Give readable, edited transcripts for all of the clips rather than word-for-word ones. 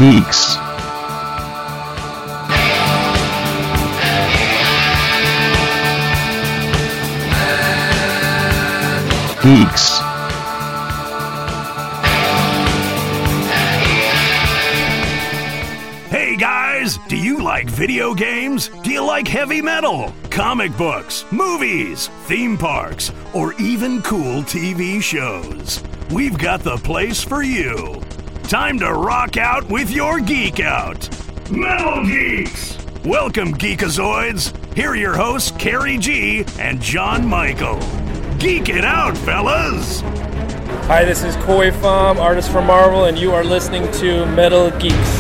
Geeks. Geeks. Hey guys, do you like video games? Do you like heavy metal, comic books, movies, theme parks, or even cool TV shows? We've got the place for you. Time to rock out with your Geek Out. Metal Geeks! Welcome, Geekazoids. Here are your hosts, Carrie G and John Michael. Geek it out, fellas! Hi, this is Koi Pham, artist from Marvel, and you are listening to Metal Geeks.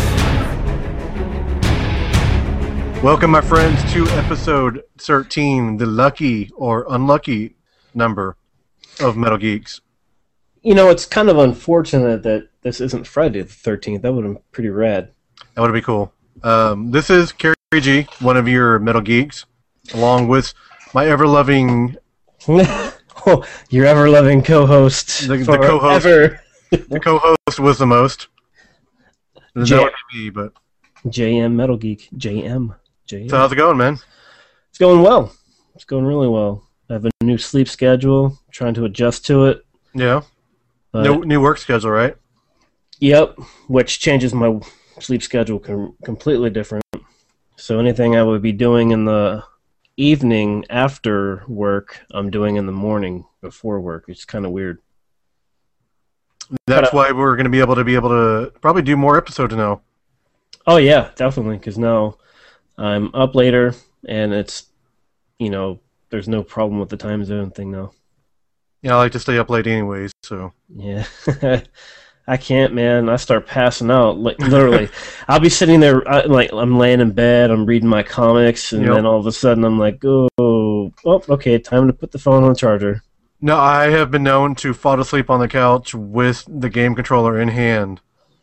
Welcome, my friends, to episode 13, the lucky or unlucky number of Metal Geeks. You know, it's kind of unfortunate that this isn't Friday the 13th. That would have been pretty rad. That would be cool. This is Carrie G, one of your Metal Geeks, along with my ever-loving... Oh, your ever-loving co-host. The co-host. The co-host was the most. That would be me, but... JM Metal Geek. JM. So how's it going, man? It's going well. It's going really well. I have a new sleep schedule, trying to adjust to it. Yeah. New work schedule, right? Yep, which changes my sleep schedule completely different. So anything I would be doing in the evening after work, I'm doing in the morning before work. It's kind of weird. That's why we're going to be able to probably do more episodes now. Oh yeah, definitely, because now I'm up later, and it's, you know, there's no problem with the time zone thing now. Yeah, I like to stay up late anyways, so. Yeah. I can't, man. I start passing out, like, literally. I'll be sitting there, I'm laying in bed, I'm reading my comics, and then all of a sudden I'm like, oh, okay, time to put the phone on the charger. No, I have been known to fall asleep on the couch with the game controller in hand.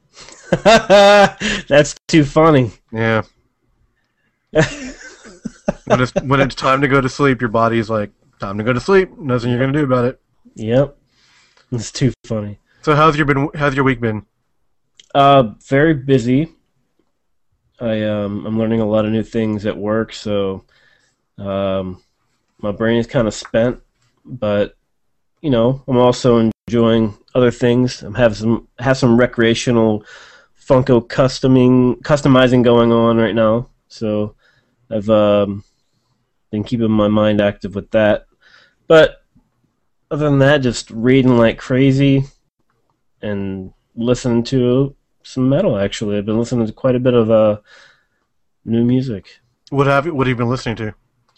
That's too funny. Yeah. when it's time to go to sleep, your body's like, time to go to sleep. Nothing you're going to do about it. Yep. It's too funny. So how's your week been? Very busy. I'm learning a lot of new things at work, so my brain is kind of spent, but you know, I'm also enjoying other things. I have some recreational Funko customizing going on right now, so I've been keeping my mind active with that. But other than that, just reading like crazy and listening to some metal, actually. I've been listening to quite a bit of new music. What have you been listening to?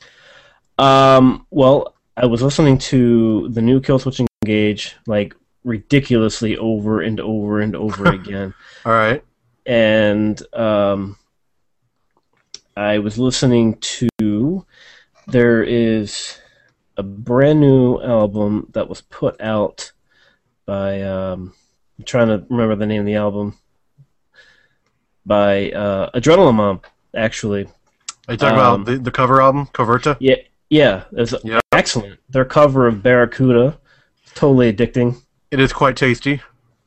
Well, I was listening to the new Killswitch Engage like ridiculously over and over and over again. All right. And I was listening to, there is a brand new album that was put out by, I'm trying to remember the name of the album, by Adrenaline Mob, actually. Are you talking about the cover album, Coverta? Yeah, it's excellent. Their cover of Barracuda, totally addicting. It is quite tasty.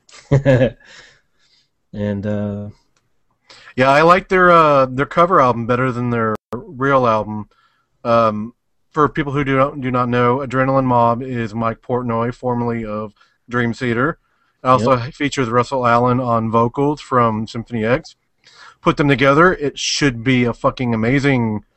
And yeah, I like their cover album better than their real album. For people who do not know, Adrenaline Mob is Mike Portnoy, formerly of Dream Theater. It also features Russell Allen on vocals from Symphony X. Put them together, it should be a fucking amazing,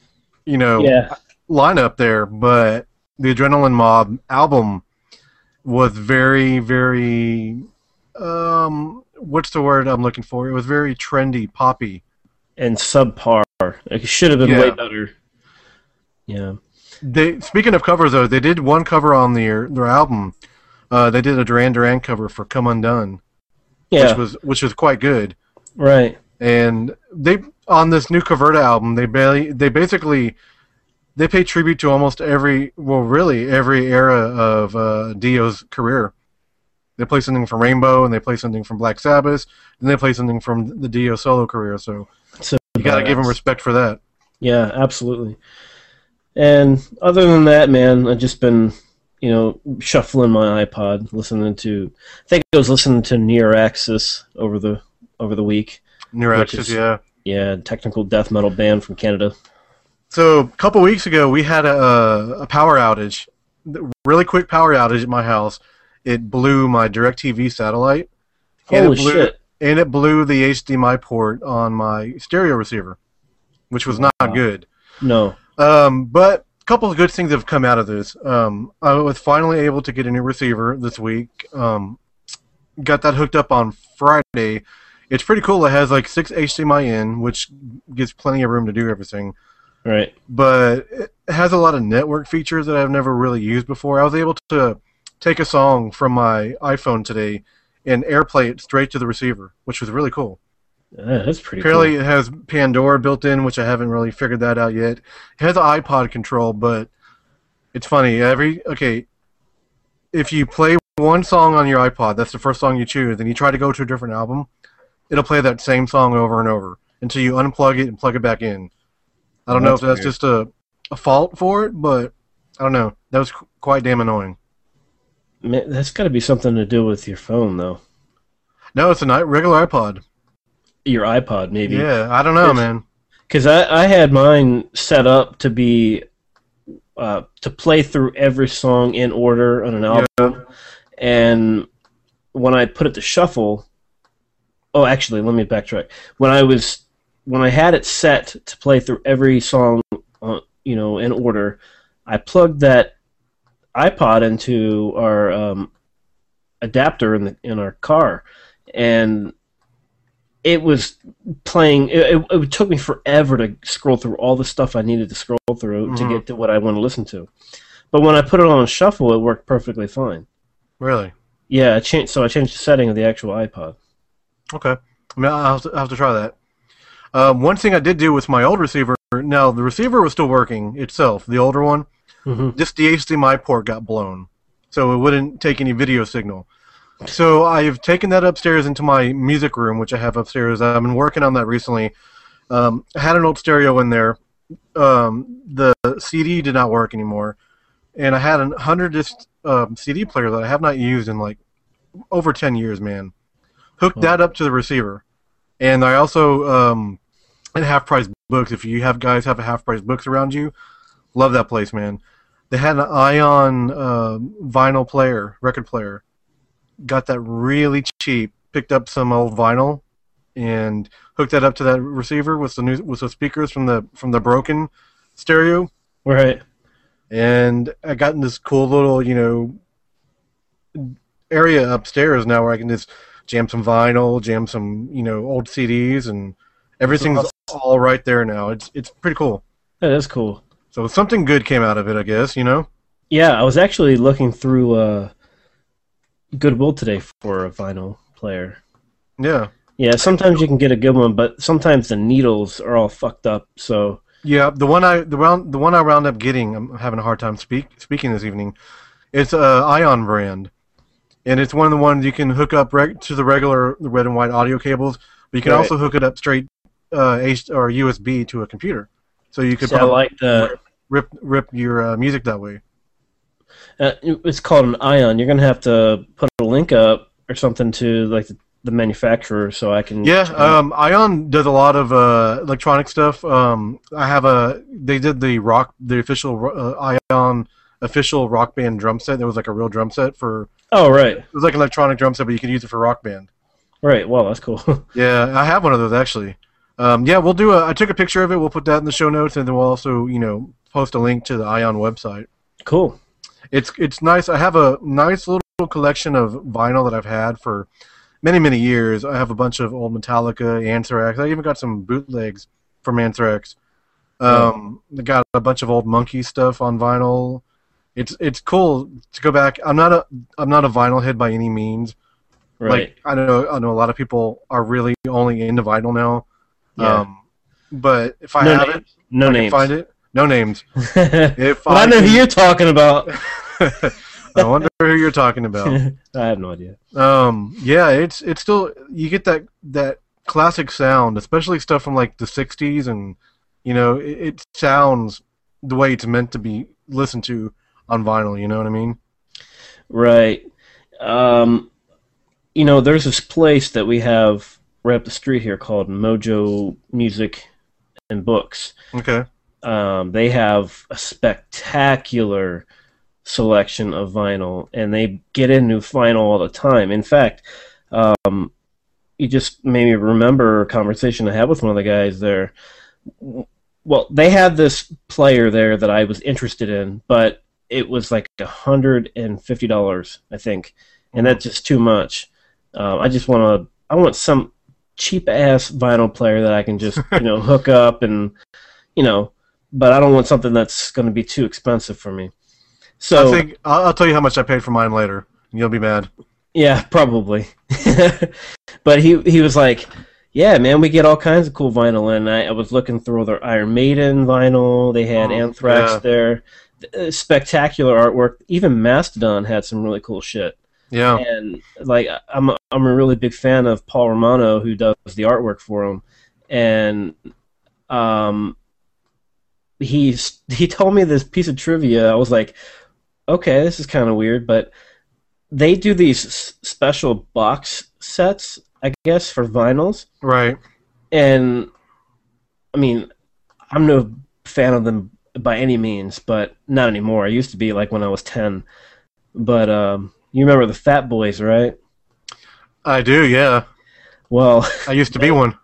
lineup there. But the Adrenaline Mob album was very, very, what's the word I'm looking for? It was very trendy, poppy. And subpar. It should have been way better. Yeah. Speaking of covers, though, they did one cover on their album. They did a Duran Duran cover for "Come Undone," which was quite good. Right. And they on this new Coverta album, they basically pay tribute to almost every era of Dio's career. They play something from Rainbow, and they play something from Black Sabbath, and they play something from the Dio solo career. So you gotta give them respect for that. Yeah, absolutely. And other than that, man, I've just been, shuffling my iPod, listening to. I think I was listening to Near Axis over the week. Neuraxis, yeah. Yeah, technical death metal band from Canada. So a couple weeks ago, we had a power outage, really quick power outage at my house. It blew my DirecTV satellite. Holy shit. And it blew the HDMI port on my stereo receiver, which was not good. No. But a couple of good things have come out of this. I was finally able to get a new receiver this week. Got that hooked up on Friday. It's pretty cool. It has like 6 HDMI in, which gives plenty of room to do everything. Right. But it has a lot of network features that I've never really used before. I was able to take a song from my iPhone today and AirPlay it straight to the receiver, which was really cool. That's pretty Apparently cool. it has Pandora built in, which I haven't really figured that out yet. It has an iPod control, but it's funny. If you play one song on your iPod, that's the first song you choose, and you try to go to a different album, it'll play that same song over and over until you unplug it and plug it back in. I don't know if that's just a fault for it, but I don't know. That was quite damn annoying. Man, that's got to be something to do with your phone, though. No, it's a regular iPod. Your iPod, maybe. Yeah, I don't know, man. Because I had mine set up to be to play through every song in order on an album, and when I put it to shuffle, actually, let me backtrack. When I had it set to play through every song, in order, I plugged that iPod into our adapter in our car, and it was playing. It took me forever to scroll through all the stuff I needed to scroll through to get to what I want to listen to. But when I put it on shuffle, it worked perfectly fine. Really? Yeah, I changed the setting of the actual iPod. Okay. I mean, I'll have to try that. One thing I did do with my old receiver, now the receiver was still working itself, the older one, just the HDMI port got blown, so it wouldn't take any video signal. So I've taken that upstairs into my music room, which I have upstairs. I've been working on that recently. I had an old stereo in there. The CD did not work anymore, and I had a 100-disc CD player that I have not used in like over 10 years, man. Hooked that up to the receiver. And I also, at Half Price Books, if you guys have a Half Price Books around you, love that place, man. They had an Ion vinyl player, record player. Got that really cheap. Picked up some old vinyl and hooked that up to that receiver with the speakers from the broken stereo. Right. And I got in this cool little, area upstairs now where I can just jam some vinyl, jam some, old CDs, and everything's all right there now. It's pretty cool. That is cool. So something good came out of it, I guess, Yeah, I was actually looking through Goodwill today for a vinyl player. Yeah. Yeah, sometimes you can get a good one, but sometimes the needles are all fucked up, so... Yeah, the one I wound up getting, I'm having a hard time speaking this evening, it's a Ion brand. And it's one of the ones you can hook up to the regular red and white audio cables, but you can also hook it up straight or USB to a computer. So you could rip your music that way. It's called an Ion. You're going to have to put a link up or something to like the manufacturer so I can... Yeah, Ion does a lot of electronic stuff. They did the official Ion official Rock Band drum set. There was like a real drum set for... Oh, right. It was like an electronic drum set, but you could use it for Rock Band. Right, well, that's cool. Yeah, I have one of those, actually. Yeah, we'll do I took a picture of it. We'll put that in the show notes, and then we'll also, post a link to the Ion website. Cool. It's nice. I have a nice little collection of vinyl that I've had for many, many years. I have a bunch of old Metallica, Anthrax. I even got some bootlegs from Anthrax. I got a bunch of old Monkey stuff on vinyl. It's cool to go back. I'm not a vinyl head by any means. Right. Like I know a lot of people are really only into vinyl now. Yeah. But if I have it, no names. Can find it. No names. I know who you're talking about. I wonder who you're talking about. I have no idea. Yeah, it's still, you get that classic sound, especially stuff from like the '60s, and it sounds the way it's meant to be listened to on vinyl. You know what I mean? Right. There's this place that we have right up the street here called Mojo Music and Books. Okay. They have a spectacular selection of vinyl, and they get into vinyl all the time. In fact, you just made me remember a conversation I had with one of the guys there. Well, they had this player there that I was interested in, but it was like $150, I think, and that's just too much. I want some cheap ass vinyl player that I can just hook up and but I don't want something that's going to be too expensive for me. So I think I'll tell you how much I paid for mine later, and you'll be mad. Yeah, probably. But he was like, yeah, man, we get all kinds of cool vinyl, and I was looking through their Iron Maiden vinyl. They had Anthrax there. Spectacular artwork. Even Mastodon had some really cool shit. Yeah. And like I'm a really big fan of Paul Romano, who does the artwork for him, and he told me this piece of trivia. I was like, okay, this is kind of weird, but they do these special box sets, I guess, for vinyls. Right. And I mean, I'm no fan of them by any means, but not anymore. I used to be, like when I was 10. But you remember the Fat Boys, right? I do, yeah. Well, I used to be one.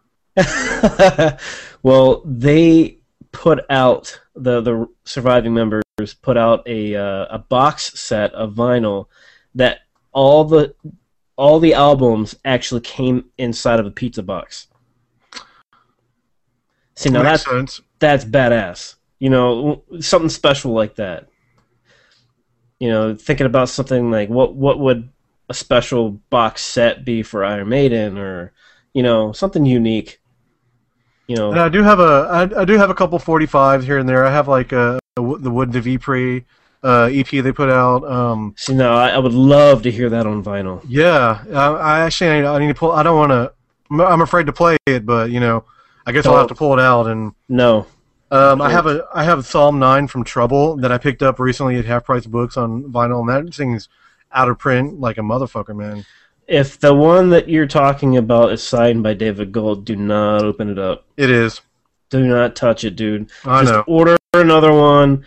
Well, they put out the surviving members put out a box set of vinyl that all the albums actually came inside of a pizza box. See, now that's badass. Something special like that. Thinking about something like what would a special box set be for Iron Maiden, or something unique. And I do have a couple 45s here and there. I have like the Wood the Vpre EP they put out. See, no, I would love to hear that on vinyl. Yeah, I need to pull. I don't want to. I'm afraid to play it, but I guess I'll have to pull it out and. No. I have Psalm 9 from Trouble that I picked up recently at Half Price Books on vinyl, and that thing's out of print like a motherfucker, man. If the one that you're talking about is signed by David Gold, do not open it up. It is. Do not touch it, dude. I know. Order another one,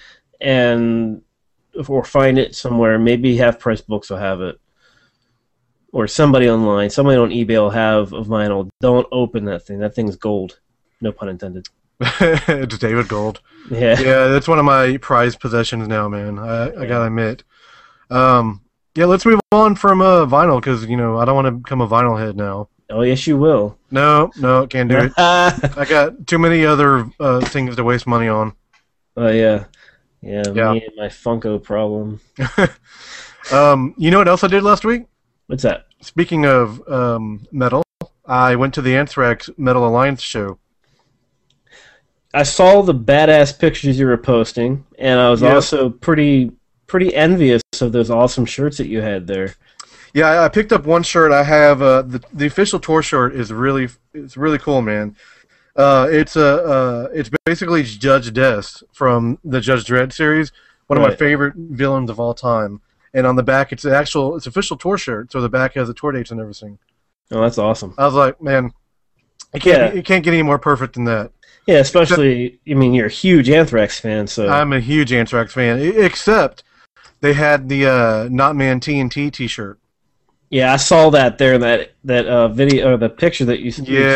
or find it somewhere. Maybe Half Price Books will have it, or somebody online, somebody on eBay will have a vinyl. Don't open that thing. That thing's gold. No pun intended. It's David Gold. Yeah. Yeah, that's one of my prized possessions now, man. I gotta admit. Yeah, let's move on from vinyl, because I don't want to become a vinyl head now. Oh yes, you will. No, can't do it. I got too many other things to waste money on. Oh yeah. Me and my Funko problem. You know what else I did last week? What's that? Speaking of metal, I went to the Anthrax Metal Alliance show. I saw the badass pictures you were posting, and I was also pretty envious of those awesome shirts that you had there. Yeah, I picked up one shirt. I have the official tour shirt is really cool, man. It's basically Judge Death from the Judge Dredd series, one of my favorite villains of all time. And on the back, it's official tour shirt, so the back has the tour dates and everything. Oh, that's awesome. I was like, man, it can't get any more perfect than that. Yeah, especially, you're a huge Anthrax fan, so... I'm a huge Anthrax fan, except they had the Not Man TNT t-shirt. Yeah, I saw that there in that video, or the picture that you sent me.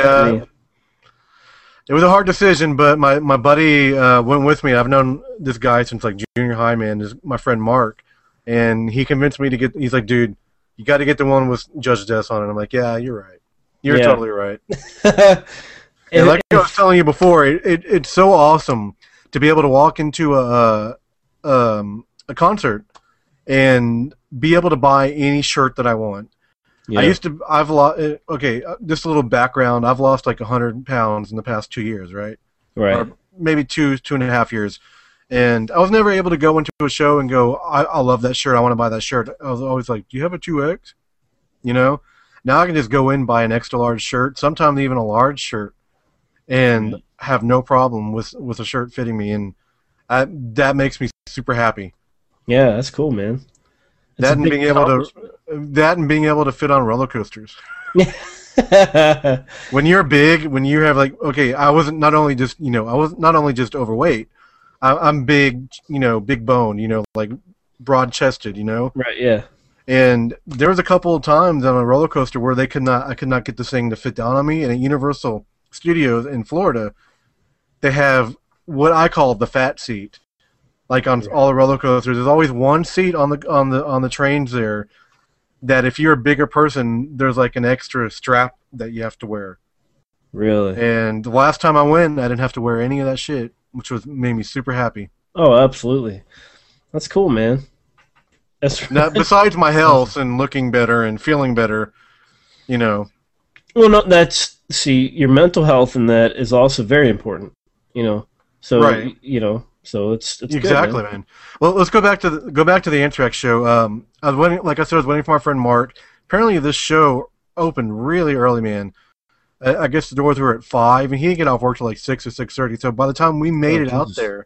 It was a hard decision, but my buddy went with me. I've known this guy since like junior high, man. This is my friend Mark, and he convinced me to get. He's like, dude, you got to get the one with Judge Death on it. I'm like, yeah, you're right. You're totally right. And like I was telling you before, it's so awesome to be able to walk into a concert and be able to buy any shirt that I want. Yeah. I've lost, just a little background, I've lost like 100 pounds in the past 2 years, right? Right. Or maybe 2.5 years. And I was never able to go into a show and go, I love that shirt, I want to buy that shirt. I was always like, do you have a 2X? Now I can just go in and buy an extra large shirt, sometimes even a large shirt, and have no problem with a shirt fitting me. And that makes me super happy. Yeah, that's cool, man. That and being able to fit on roller coasters. When you're big, when you have like, okay, I was not only just overweight. I'm big, big bone, like broad chested, Right. Yeah. And there was a couple of times on a roller coaster where I could not get this thing to fit down on me. And at Universal Studios in Florida, they have what I call the fat seat. Like on all the roller coasters, there's always one seat on the trains there that if you're a bigger person, there's like an extra strap that you have to wear. Really? And the last time I went, I didn't have to wear any of that shit, which made me super happy. Oh, absolutely. That's cool, man. Now, besides my health and looking better and feeling better, Well, no, see, your mental health in that is also very important, So, right. So it's exactly, good, man. Well, let's go back to the Anthrax show. I was waiting, like I said, I was waiting for my friend Mark. Apparently, this show opened really early, man. I guess the doors were at 5, and he didn't get off work till like 6 or 6:30. So by the time we made it out there,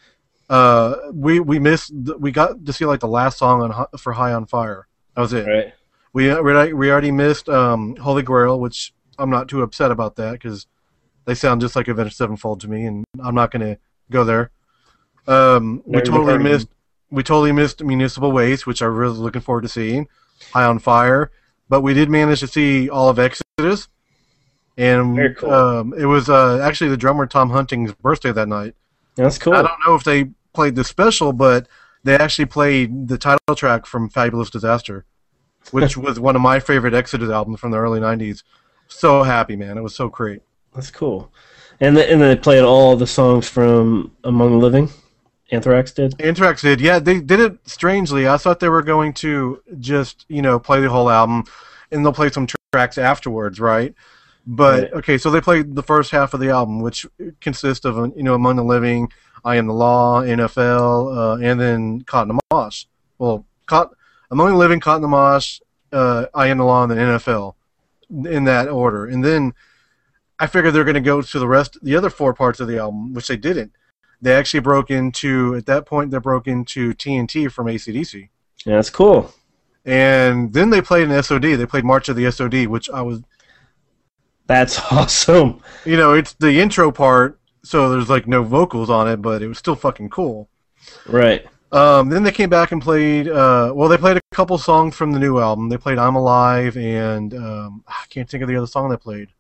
we got to see like the last song for High on Fire. That was it. Right. We already missed Holy Grail, which I'm not too upset about that because they sound just like Avenged Sevenfold to me, and I'm not going to go there. We totally missed Municipal Waste, which I'm really looking forward to seeing. High on Fire, but we did manage to see all of Exodus, and very cool. It was actually the drummer Tom Hunting's birthday that night. That's cool. I don't know if they played the special, but they actually played the title track from Fabulous Disaster, which was one of my favorite Exodus albums from the early '90s. So happy, man! It was so great. That's cool. And they played all the songs from Among the Living. Anthrax did? Anthrax did, yeah. They did it strangely. I thought they were going to just, play the whole album, and they'll play some tracks afterwards, right? But, right. Okay, so they played the first half of the album, which consists of, Among the Living, I Am the Law, NFL, and then Caught in the Mosh. Well, Among the Living, Caught in the Mosh, I Am the Law, and then NFL, in that order. And then I figured they're going to go to the other 4 parts of the album, which they didn't. They actually at that point, they broke into TNT from AC/DC. Yeah, that's cool. And then they played an SOD. They played March of the SOD, which That's awesome. It's the intro part, so there's like no vocals on it, but it was still fucking cool. Right. Then they came back and played, they played a couple songs from the new album. They played I'm Alive and I can't think of the other song they played.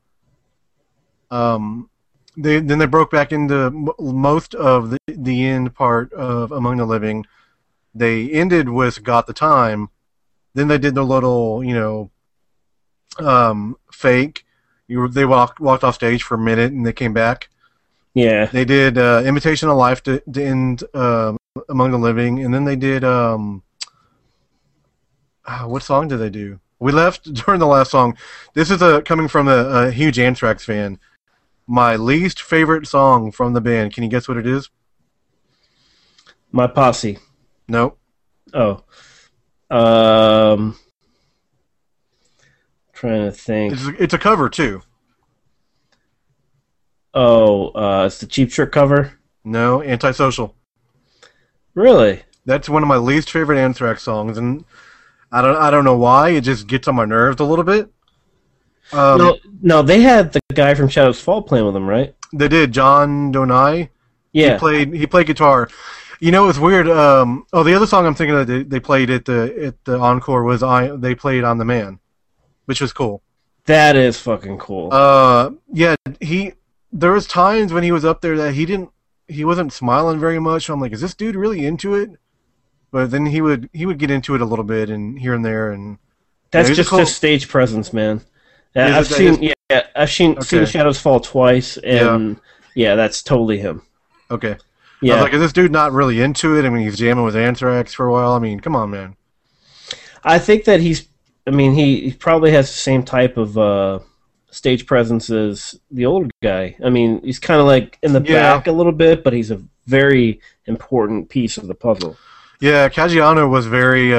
Then they broke back into most of the end part of Among the Living. They ended with Got the Time. Then they did the little, fake. They walked off stage for a minute and they came back. Yeah. They did Imitation of Life to end Among the Living, and then they did what song did they do? We left during the last song. This is coming from a huge Anthrax fan. My least favorite song from the band. Can you guess what it is? My Posse. Nope. Oh. Trying to think. It's a cover too. Oh, it's the Cheap Trick cover? No, Antisocial. Really? That's one of my least favorite Anthrax songs, and I don't know why. It just gets on my nerves a little bit. No, they had the guy from Shadows Fall playing with them, right? They did. John Donai. Yeah. He played guitar. It's weird. The other song I'm thinking of they played at the encore was they played On the Man, which was cool. That is fucking cool. Yeah, there was times when he was up there that he wasn't smiling very much. So I'm like, is this dude really into it? But then he would get into it a little bit and here and there, and that's just his stage presence, man. I've seen Shadows Fall twice, and yeah, that's totally him. Okay. Yeah. I was like, is this dude not really into it? I mean, he's jamming with Anthrax for a while. I mean, come on, man. I think that he probably has the same type of stage presence as the older guy. I mean, he's kind of like in the back a little bit, but he's a very important piece of the puzzle. Yeah, Caggiano was very.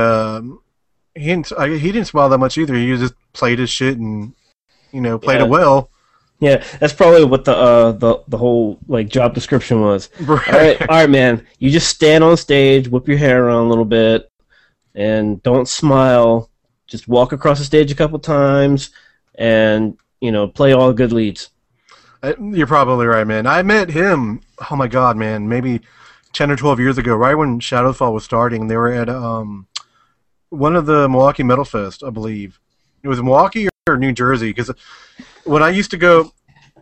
He didn't smile that much either. He just played his shit and played it well. Yeah, that's probably what the whole job description was. Right. All right, man. You just stand on stage, whip your hair around a little bit, and don't smile. Just walk across the stage a couple times, and play all good leads. You're probably right, man. I met him, oh my god, man, maybe 10 or 12 years ago, right when Shadowfall was starting. They were at one of the Milwaukee Metal Fest, I believe. It was Milwaukee or New Jersey, because when I used to go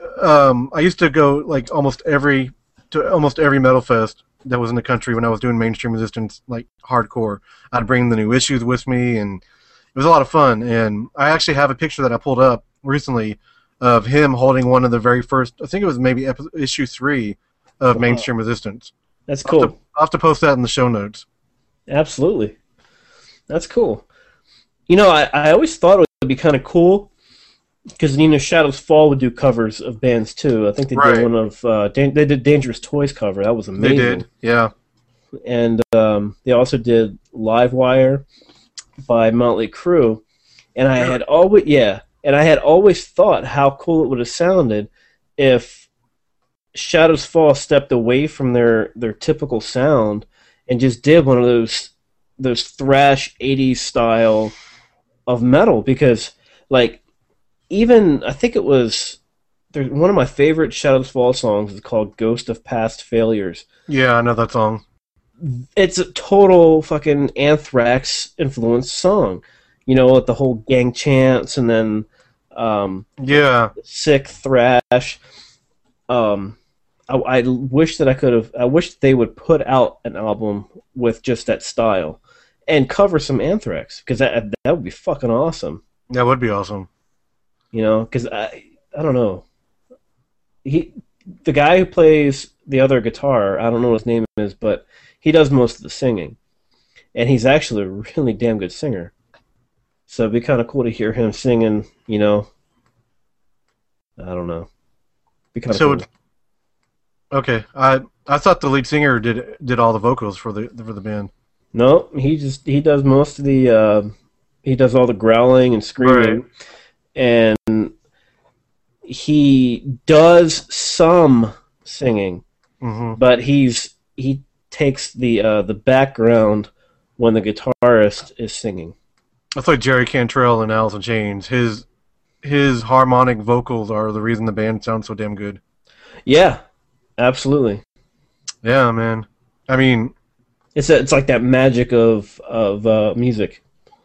like almost every Metal Fest that was in the country when I was doing mainstream resistance, like hardcore. I'd bring the new issues with me, and it was a lot of fun. And I actually have a picture that I pulled up recently of him holding one of the very first, I think it was maybe issue 3 of Mainstream Resistance. That's cool. I'll have to post that in the show notes. Absolutely. That's cool. I always thought it would be kind of cool because, Shadows Fall would do covers of bands too. I think they did one of, they did Dangerous Toys cover. That was amazing. They did, yeah. And they also did Livewire by Motley Crue. And I had always thought how cool it would have sounded if Shadows Fall stepped away from their typical sound and just did one of those thrash 80s style of metal, because even I think it was one of my favorite Shadows Fall songs is called Ghost of Past Failures. Yeah, I know that song. It's a total fucking Anthrax influenced song. With the whole gang chants and then sick thrash. I wish that I wish they would put out an album with just that style and cover some Anthrax, because that would be fucking awesome. That would be awesome. Because I don't know. The guy who plays the other guitar, I don't know what his name is, but he does most of the singing, and he's actually a really damn good singer. So it'd be kind of cool to hear him singing. I don't know. Be kind of cool. Okay, I thought the lead singer did all the vocals for the band. No, he does most of the he does all the growling and screaming, and he does some singing, but he takes the background when the guitarist is singing. That's like Jerry Cantrell in Alice in Chains. His harmonic vocals are the reason the band sounds so damn good. Yeah, absolutely. Yeah, man. I mean, it's like that magic of music.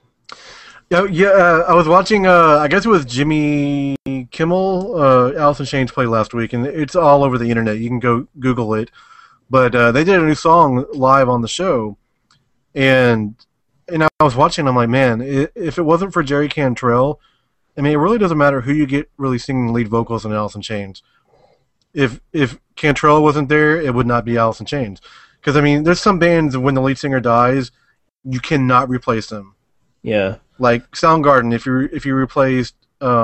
Yeah. I was watching. I guess it was Jimmy Kimmel. Alice in Chains played last week, and it's all over the internet. You can go Google it. But they did a new song live on the show, and I was watching. I'm like, man, if it wasn't for Jerry Cantrell, I mean, it really doesn't matter who you get really singing lead vocals in Alice in Chains. If Cantrell wasn't there, it would not be Alice in Chains. Because, I mean, there's some bands when the lead singer dies, you cannot replace them. Yeah. Like Soundgarden, if you replaced...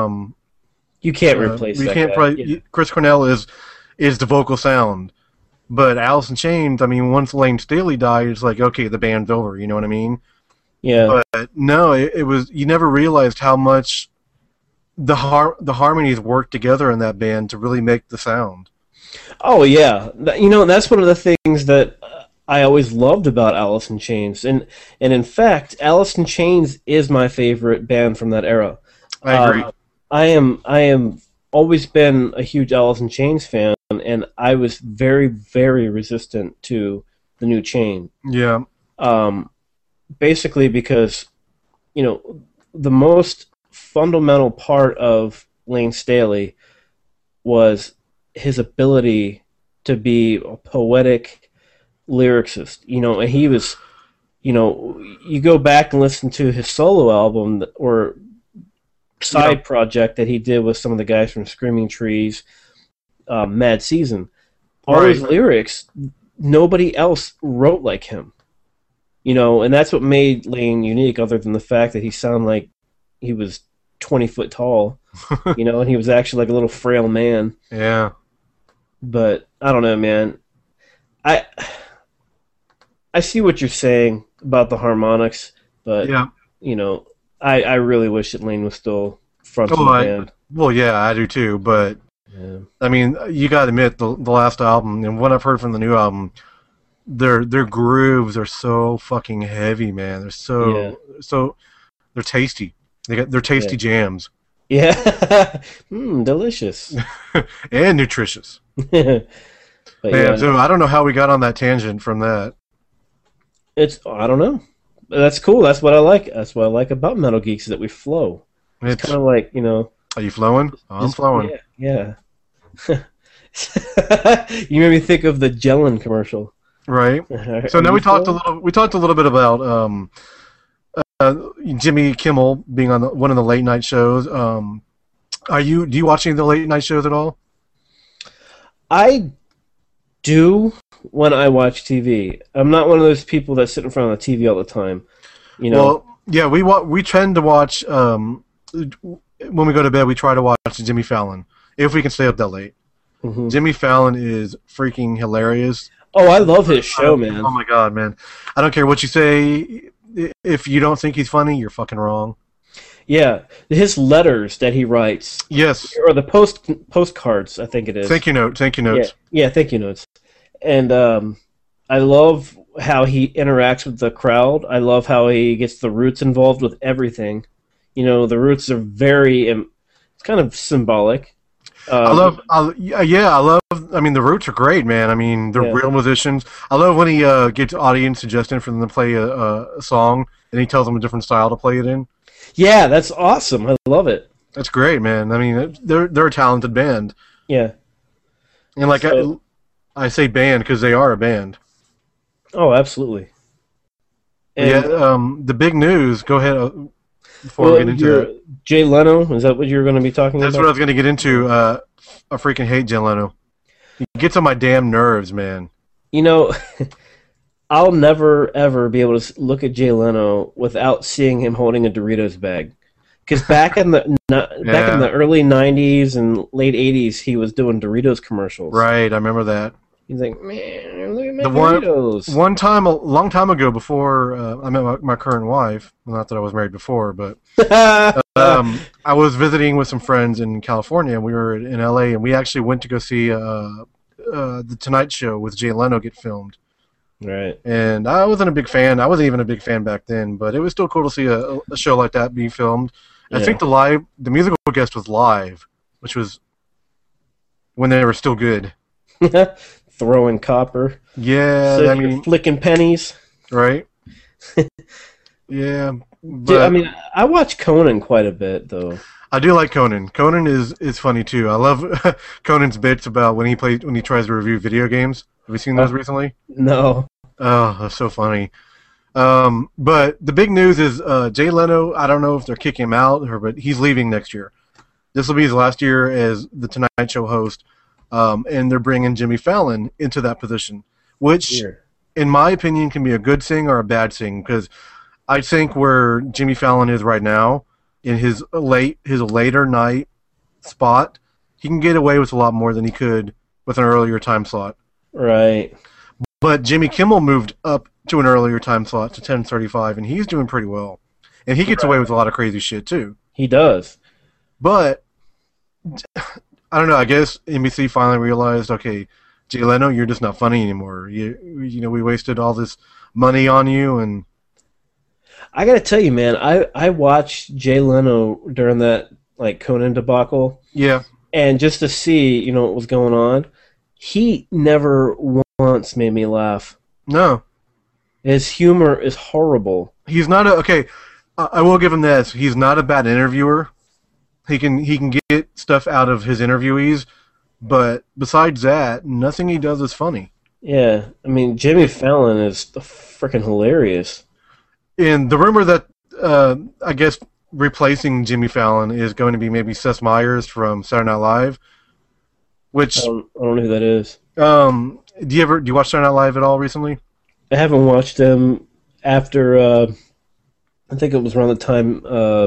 you can't replace that guy. Chris Cornell is the vocal sound. But Alice in Chains, I mean, once Lane Staley died, it's like, okay, the band's over, you know what I mean? Yeah. But no, it was... You never realized how much the harmonies worked together in that band to really make the sound. Oh, yeah. That's one of the things that I always loved about Alice in Chains. And in fact, Alice in Chains is my favorite band from that era. I agree. I am always been a huge Alice in Chains fan, and I was very, very resistant to the new Chain. Yeah. Basically because, the most fundamental part of Lane Staley was his ability to be a poetic lyricist. And he was, you go back and listen to his solo album or side project that he did with some of the guys from Screaming Trees, Mad Season. All his lyrics, nobody else wrote like him. And that's what made Lane unique, other than the fact that he sounded like he was 20 foot tall, and he was actually like a little frail man. Yeah. But I don't know, man. I see what you're saying about the harmonics, but yeah. I really wish that Lane was still front of the band. Well, yeah, I do too. But yeah. I mean, you got to admit the last album and what I've heard from the new album, their grooves are so fucking heavy, man. They're so they're tasty. They're tasty jams. Yeah. Delicious. And nutritious. But Man, so I don't know how we got on that tangent from that. I don't know. That's cool. That's what I like. That's what I like about Metal Geeks is that we flow. It's kind of like, Are you flowing? Oh, I'm flowing. Yeah. You made me think of the Jellin commercial. Right. So now we talked a little bit about Jimmy Kimmel being on one of the late night shows. Do you watch any of the late night shows at all? I do when I watch TV. I'm not one of those people that sit in front of the TV all the time. Well, yeah, we tend to watch when we go to bed. We try to watch Jimmy Fallon if we can stay up that late. Mm-hmm. Jimmy Fallon is freaking hilarious. Oh, I love his show, man. Oh my god, man! I don't care what you say. If you don't think he's funny, you're fucking wrong. Yeah, his letters that he writes. Yes. Or the postcards, I think it is. Thank you notes. Yeah, thank you notes. And I love how he interacts with the crowd. I love how he gets the Roots involved with everything. The Roots are it's kind of symbolic. I love. I mean, the Roots are great, man. I mean, they're real musicians. I love when he gets audience suggestion for them to play a song, and he tells them a different style to play it in. Yeah, that's awesome. I love it. That's great, man. I mean, they're a talented band. Yeah. And I say band because they are a band. Oh, absolutely. And, the big news. Go ahead. Before we get into it, Jay Leno, is that what you're going to be talking about? That's what I was going to get into. I freaking hate Jay Leno. He gets on my damn nerves, man. I'll never, ever be able to look at Jay Leno without seeing him holding a Doritos bag. Because back in the early 90s and late 80s, he was doing Doritos commercials. Right, I remember that. He's like, man, look at my Doritos. One time, a long time ago, before I met my current wife, not that I was married before, but I was visiting with some friends in California, and we were in LA, and we actually went to go see The Tonight Show with Jay Leno get filmed. Right. And I wasn't a big fan. I wasn't even a big fan back then, but it was still cool to see a show like that being filmed. Yeah. I think the musical guest was live, which was when they were still good. Throwing copper. Yeah, I mean, flicking pennies. Right. Yeah. But I watch Conan quite a bit, though. I do like Conan. Conan is funny too. I love Conan's bits about when he tries to review video games. Have you seen those recently? No. Oh, that's so funny. But the big news is Jay Leno. I don't know if they're kicking him out, but he's leaving next year. This will be his last year as the Tonight Show host, and they're bringing Jimmy Fallon into that position, which, in my opinion, can be a good thing or a bad thing. Because I think where Jimmy Fallon is right now, in his later night spot, he can get away with a lot more than he could with an earlier time slot. Right. But Jimmy Kimmel moved up to an earlier time slot to 10:35, and he's doing pretty well. And he gets away with a lot of crazy shit, too. He does. But, I don't know, I guess NBC finally realized, okay, Jay Leno, you're just not funny anymore. We wasted all this money on you, and... I gotta tell you, man, I watched Jay Leno during that, Conan debacle. Yeah. And just to see, what was going on, he never once made me laugh. No. His humor is horrible. He's not I will give him this. He's not a bad interviewer. He can get stuff out of his interviewees, but besides that, nothing he does is funny. Yeah. Jimmy Fallon is freaking hilarious. And the rumor that, I guess, replacing Jimmy Fallon is going to be maybe Seth Meyers from Saturday Night Live, which... I don't know who that is. Do you watch Saturday Night Live at all recently? I haven't watched them after, I think it was around the time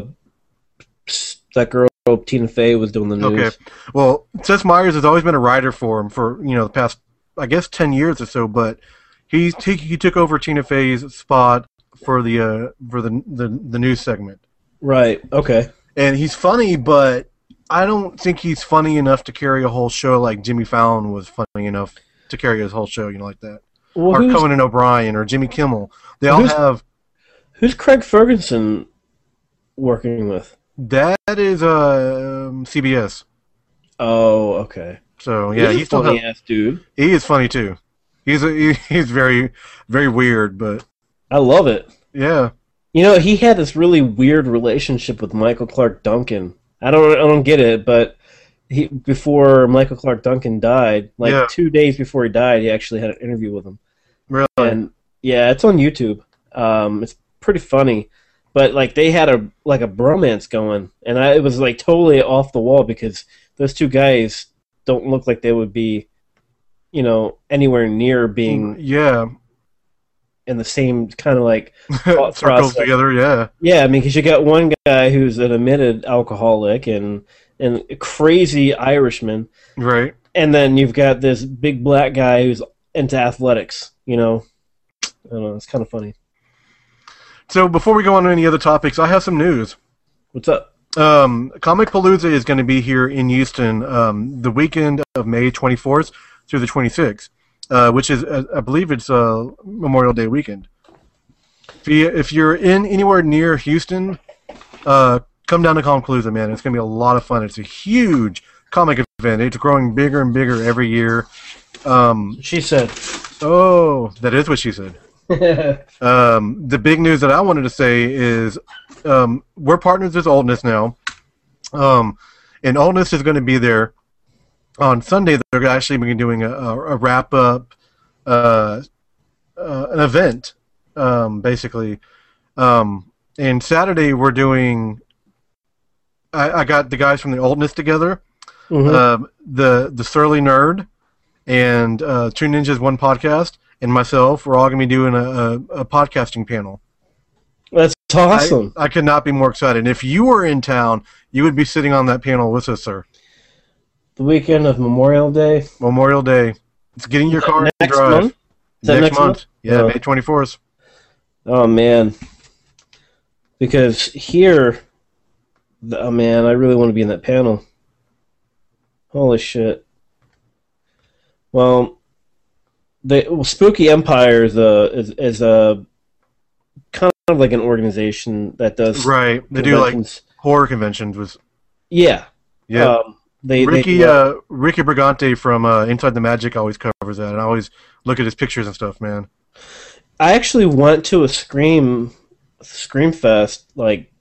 that girl, Tina Fey, was doing the news. Okay. Well, Seth Meyers has always been a writer for him for, the past, I guess, 10 years or so, but he took over Tina Fey's spot for the news segment. Right. Okay. And he's funny, but I don't think he's funny enough to carry a whole show like Jimmy Fallon was funny enough to carry his whole show, like that. Well, or Conan O'Brien or Jimmy Kimmel. They all have... Who's Craig Ferguson working with? That is CBS. Oh, okay. So yeah, He's a funny ass dude. He is funny too. He's very very weird, but I love it. yeah. You know, he had this really weird relationship with Michael Clark Duncan. I don't get it, but before Michael Clark Duncan died, 2 days before he died, he actually had an interview with him. Really? And yeah, it's on YouTube. It's pretty funny, but like they had a bromance going, and it was like totally off the wall because those two guys don't look like they would be, anywhere near being in the same kind of like thought circles process. Together. Yeah. Yeah, I mean, because you got one guy who's an admitted alcoholic and a crazy Irishman, right? And then you've got this big black guy who's into athletics. I don't know. It's kind of funny. So before we go on to any other topics, I have some news. What's up? Comic Palooza is going to be here in Houston the weekend of May 24th through the 26th, which is, I believe it's Memorial Day weekend. If you're in anywhere near Houston, come down to Comic Palooza, man. It's going to be a lot of fun. It's a huge comic event. It's growing bigger and bigger every year. She said. Oh, that is what she said. The big news that I wanted to say is we're partners with Oldness now, and Oldness is going to be there on Sunday. They're actually going to be doing a wrap up, an event, basically. And Saturday we're doing. I got the guys from the Oldness together, the Surly Nerd, and Two Ninjas One Podcast. And myself, we're all going to be doing a podcasting panel. That's awesome. I could not be more excited. If you were in town, you would be sitting on that panel with us, sir. The weekend of Memorial Day? Memorial Day. It's getting your car and drive. Month? Next month? Yeah, May 24th. Oh, man. Because here, oh, man, I really want to be in that panel. Holy shit. Well... Spooky Empire is a kind of like an organization that does right. They do like horror conventions with yeah. Ricky Brigante from Inside the Magic always covers that, and I always look at his pictures and stuff, man. I actually went to a Scream Fest like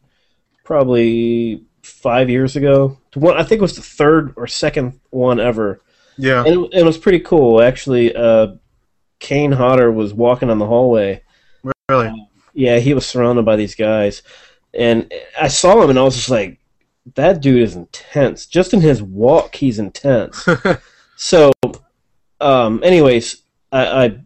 probably 5 years ago. I think it was the third or second one ever. Yeah, and it was pretty cool. Actually, Kane Hodder was walking on the hallway. Really? Yeah, he was surrounded by these guys, and I saw him, and I was just like, "That dude is intense." Just in his walk, he's intense. So, anyways, it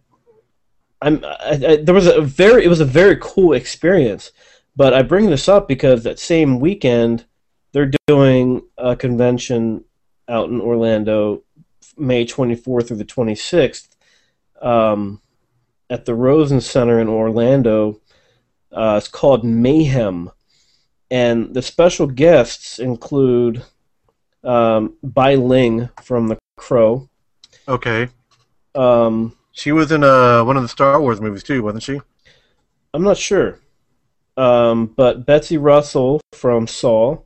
was a very cool experience. But I bring this up because that same weekend, they're doing a convention out in Orlando. May 24th through the 26th at the Rosen Center in Orlando. It's called Mayhem. And the special guests include Bai Ling from The Crow. Okay. She was in one of the Star Wars movies too, wasn't she? I'm not sure. But Betsy Russell from Saw.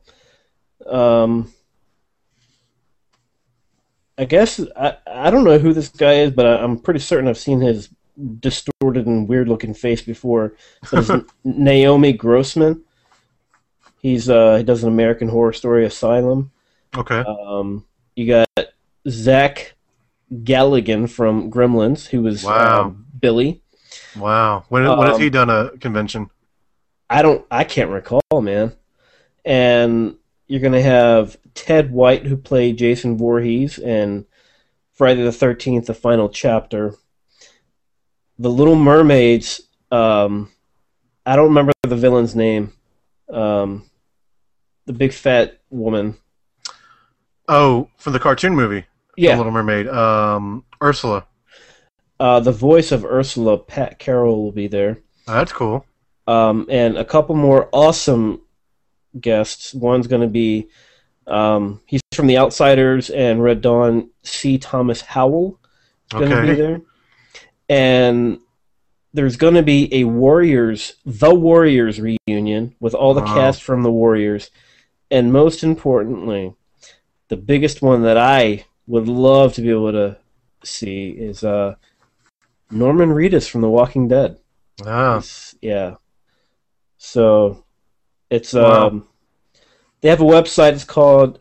I guess, I don't know who this guy is, but I'm pretty certain I've seen his distorted and weird-looking face before. So it's Naomi Grossman. He does an American Horror Story Asylum. Okay. You got Zach Galligan from Gremlins, who was Billy. Wow. When has he done a convention? I can't recall, man. And you're going to have Ted White, who played Jason Voorhees, and Friday the 13th, the final chapter. The Little Mermaids, I don't remember the villain's name. The big fat woman. Oh, from the cartoon movie? Yeah. The Little Mermaid. Ursula. The voice of Ursula, Pat Carroll, will be there. That's cool. And a couple more awesome guests. One's going to be, he's from The Outsiders and Red Dawn, C. Thomas Howell is going to be there. And there's going to be a The Warriors reunion with all the cast from The Warriors, and most importantly, the biggest one that I would love to be able to see is Norman Reedus from The Walking Dead. Ah. Yeah. So it's they have a website. It's called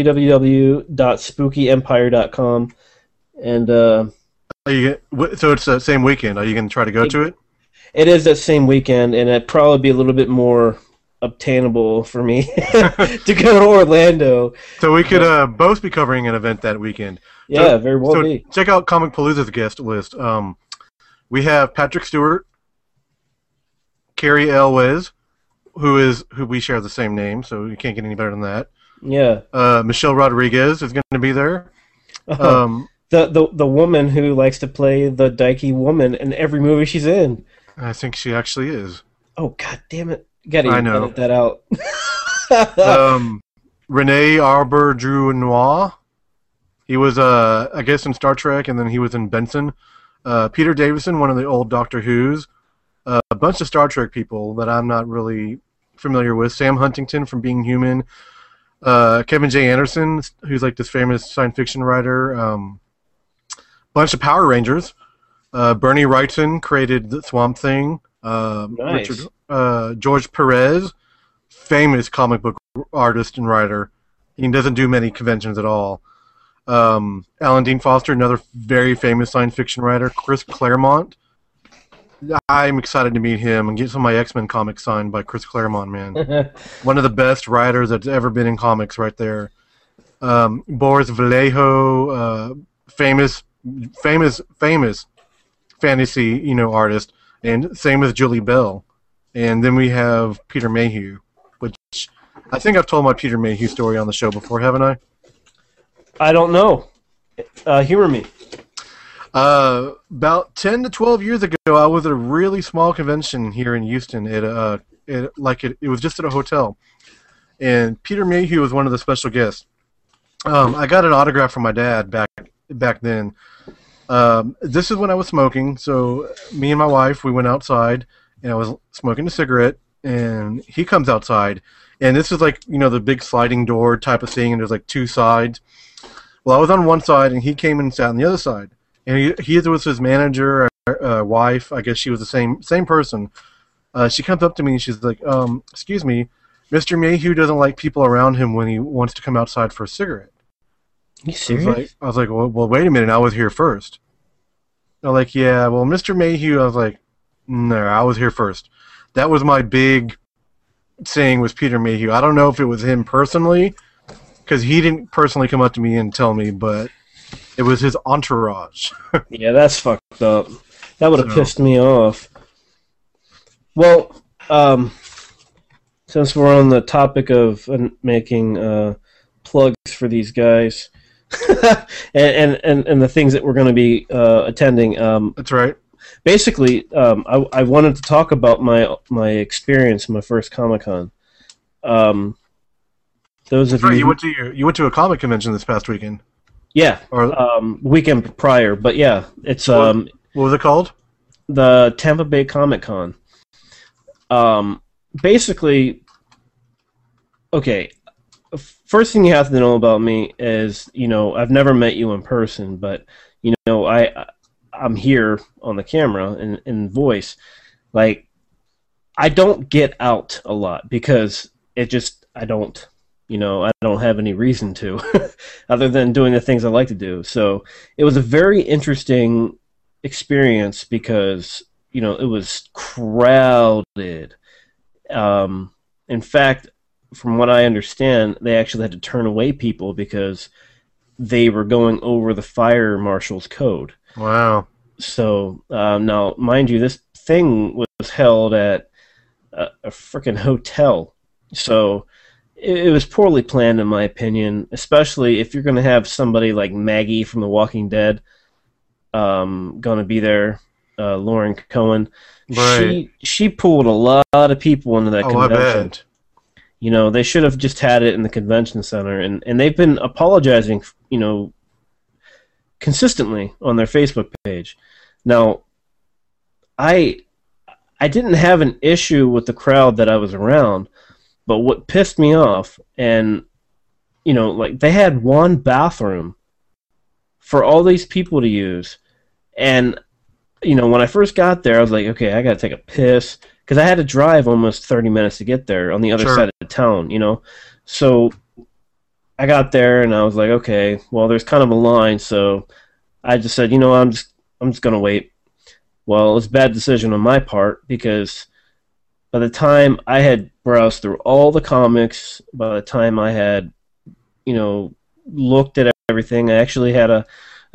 www.spookyempire.com, and so it's the same weekend. Are you going to try to go to it? It is that same weekend, and it'd probably be a little bit more obtainable for me to go to Orlando. So we could both be covering an event that weekend. Yeah, so, very well be. Check out Comic Palooza's guest list. We have Patrick Stewart, Carrie Elwes, who we share the same name, so you can't get any better than that. Yeah. Michelle Rodriguez is going to be there. The woman who likes to play the dykey woman in every movie she's in. I think she actually is. Oh, god damn it. Gotta edit that out. Rene Auberjonois. He was, I guess, in Star Trek, and then he was in Benson. Peter Davison, one of the old Doctor Who's. A bunch of Star Trek people that I'm not really familiar with. Sam Huntington from Being Human. Kevin J. Anderson, who's like this famous science fiction writer. Bunch of Power Rangers. Bernie Wrightson created the Swamp Thing. Nice. George Perez, famous comic book artist and writer. He doesn't do many conventions at all. Alan Dean Foster, another very famous science fiction writer. Chris Claremont. I'm excited to meet him and get some of my X-Men comics signed by Chris Claremont, man. One of the best writers that's ever been in comics right there. Boris Vallejo, famous fantasy, artist, and same as Julie Bell. And then we have Peter Mayhew, which I think I've told my Peter Mayhew story on the show before, haven't I? I don't know. Humor me. About 10 to 12 years ago, I was at a really small convention here in Houston. It was just at a hotel, and Peter Mayhew was one of the special guests. I got an autograph from my dad back then. This is when I was smoking, so me and my wife, we went outside, and I was smoking a cigarette, and he comes outside, and this is like, the big sliding door type of thing, and there's like two sides. Well, I was on one side, and he came and sat on the other side. And he was his manager, wife. I guess she was the same person. She comes up to me and she's like, "Excuse me, Mr. Mayhew doesn't like people around him when he wants to come outside for a cigarette." Are you serious? I was like, well, wait a minute. I was here first. They're like, yeah, well, Mr. Mayhew. I was like, no, I was here first. That was my big saying was Peter Mayhew. I don't know if it was him personally, because he didn't personally come up to me and tell me, but it was his entourage. Yeah, that's fucked up. That would have pissed me off. Well, since we're on the topic of making plugs for these guys, and the things that we're going to be attending. That's right. Basically, I wanted to talk about my experience, my first Comic-Con. Those of you went to a comic convention this past weekend. Yeah, or weekend prior, but yeah, it's what was it called? The Tampa Bay Comic-Con. Basically, okay. First thing you have to know about me is, I've never met you in person, but I'm here on the camera and in voice. Like, I don't get out a lot because I don't. I don't have any reason to, other than doing the things I like to do. So it was a very interesting experience because, it was crowded. In fact, from what I understand, they actually had to turn away people because they were going over the fire marshal's code. Wow. So now, mind you, this thing was held at a freaking hotel. So it was poorly planned, in my opinion, especially if you're going to have somebody like Maggie from The Walking Dead going to be there, Lauren Cohen. Right. She pulled a lot of people into that convention. I bet. They should have just had it in the convention center, and they've been apologizing, consistently on their Facebook page. Now, I I didn't have an issue with the crowd that I was around, but what pissed me off, and like they had one bathroom for all these people to use, and when I first got there, I was like, okay, I gotta take a piss because I had to drive almost 30 minutes to get there on the other side of town, So I got there and I was like, okay, well, there's kind of a line, so I just said, I'm just gonna wait. Well, it was a bad decision on my part because by the time I had browsed through all the comics, by the time I had, looked at everything, I actually had a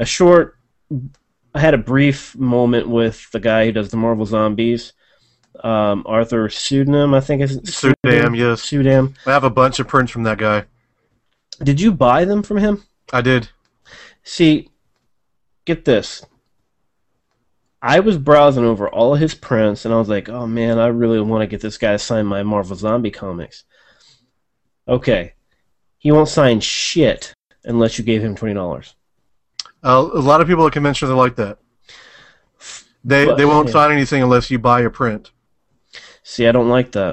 brief moment with the guy who does the Marvel Zombies, Arthur Pseudonym, I think is Pseudonym, yes. Pseudonym. I have a bunch of prints from that guy. Did you buy them from him? I did. See, get this. I was browsing over all of his prints, and I was like, oh man, I really want to get this guy to sign my Marvel Zombie comics. Okay. He won't sign shit unless you gave him $20. A lot of people at conventions are like that. They won't sign anything unless you buy a print. See, I don't like that.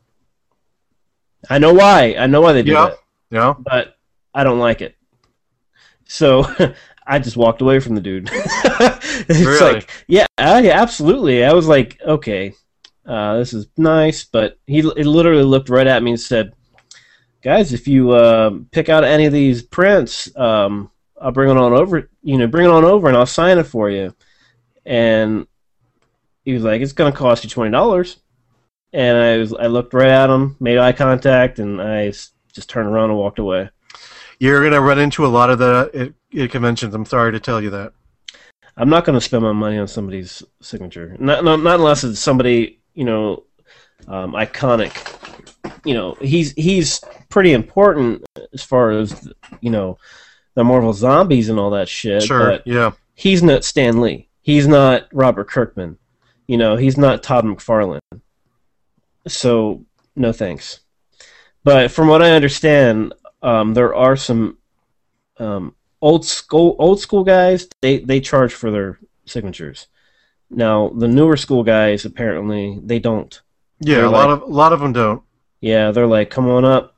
I know why. I know why they do that. Yeah. But I don't like it. So I just walked away from the dude. It's really? Like, yeah, absolutely. I was like, okay, this is nice, but he literally looked right at me and said, guys, if you pick out any of these prints, I'll bring it on over. Bring it on over, and I'll sign it for you. And he was like, "It's going to cost you $20." And I looked right at him, made eye contact, and I just turned around and walked away. You're going to run into a lot of that at conventions. I'm sorry to tell you that. I'm not going to spend my money on somebody's signature. Not unless it's somebody iconic. He's pretty important as far as the Marvel Zombies and all that shit. Sure. But yeah. He's not Stan Lee. He's not Robert Kirkman. He's not Todd McFarlane. So no thanks. But from what I understand, there are some old school guys. They charge for their signatures. Now the newer school guys apparently they don't. Yeah, a lot of them don't. Yeah, they're like, come on up,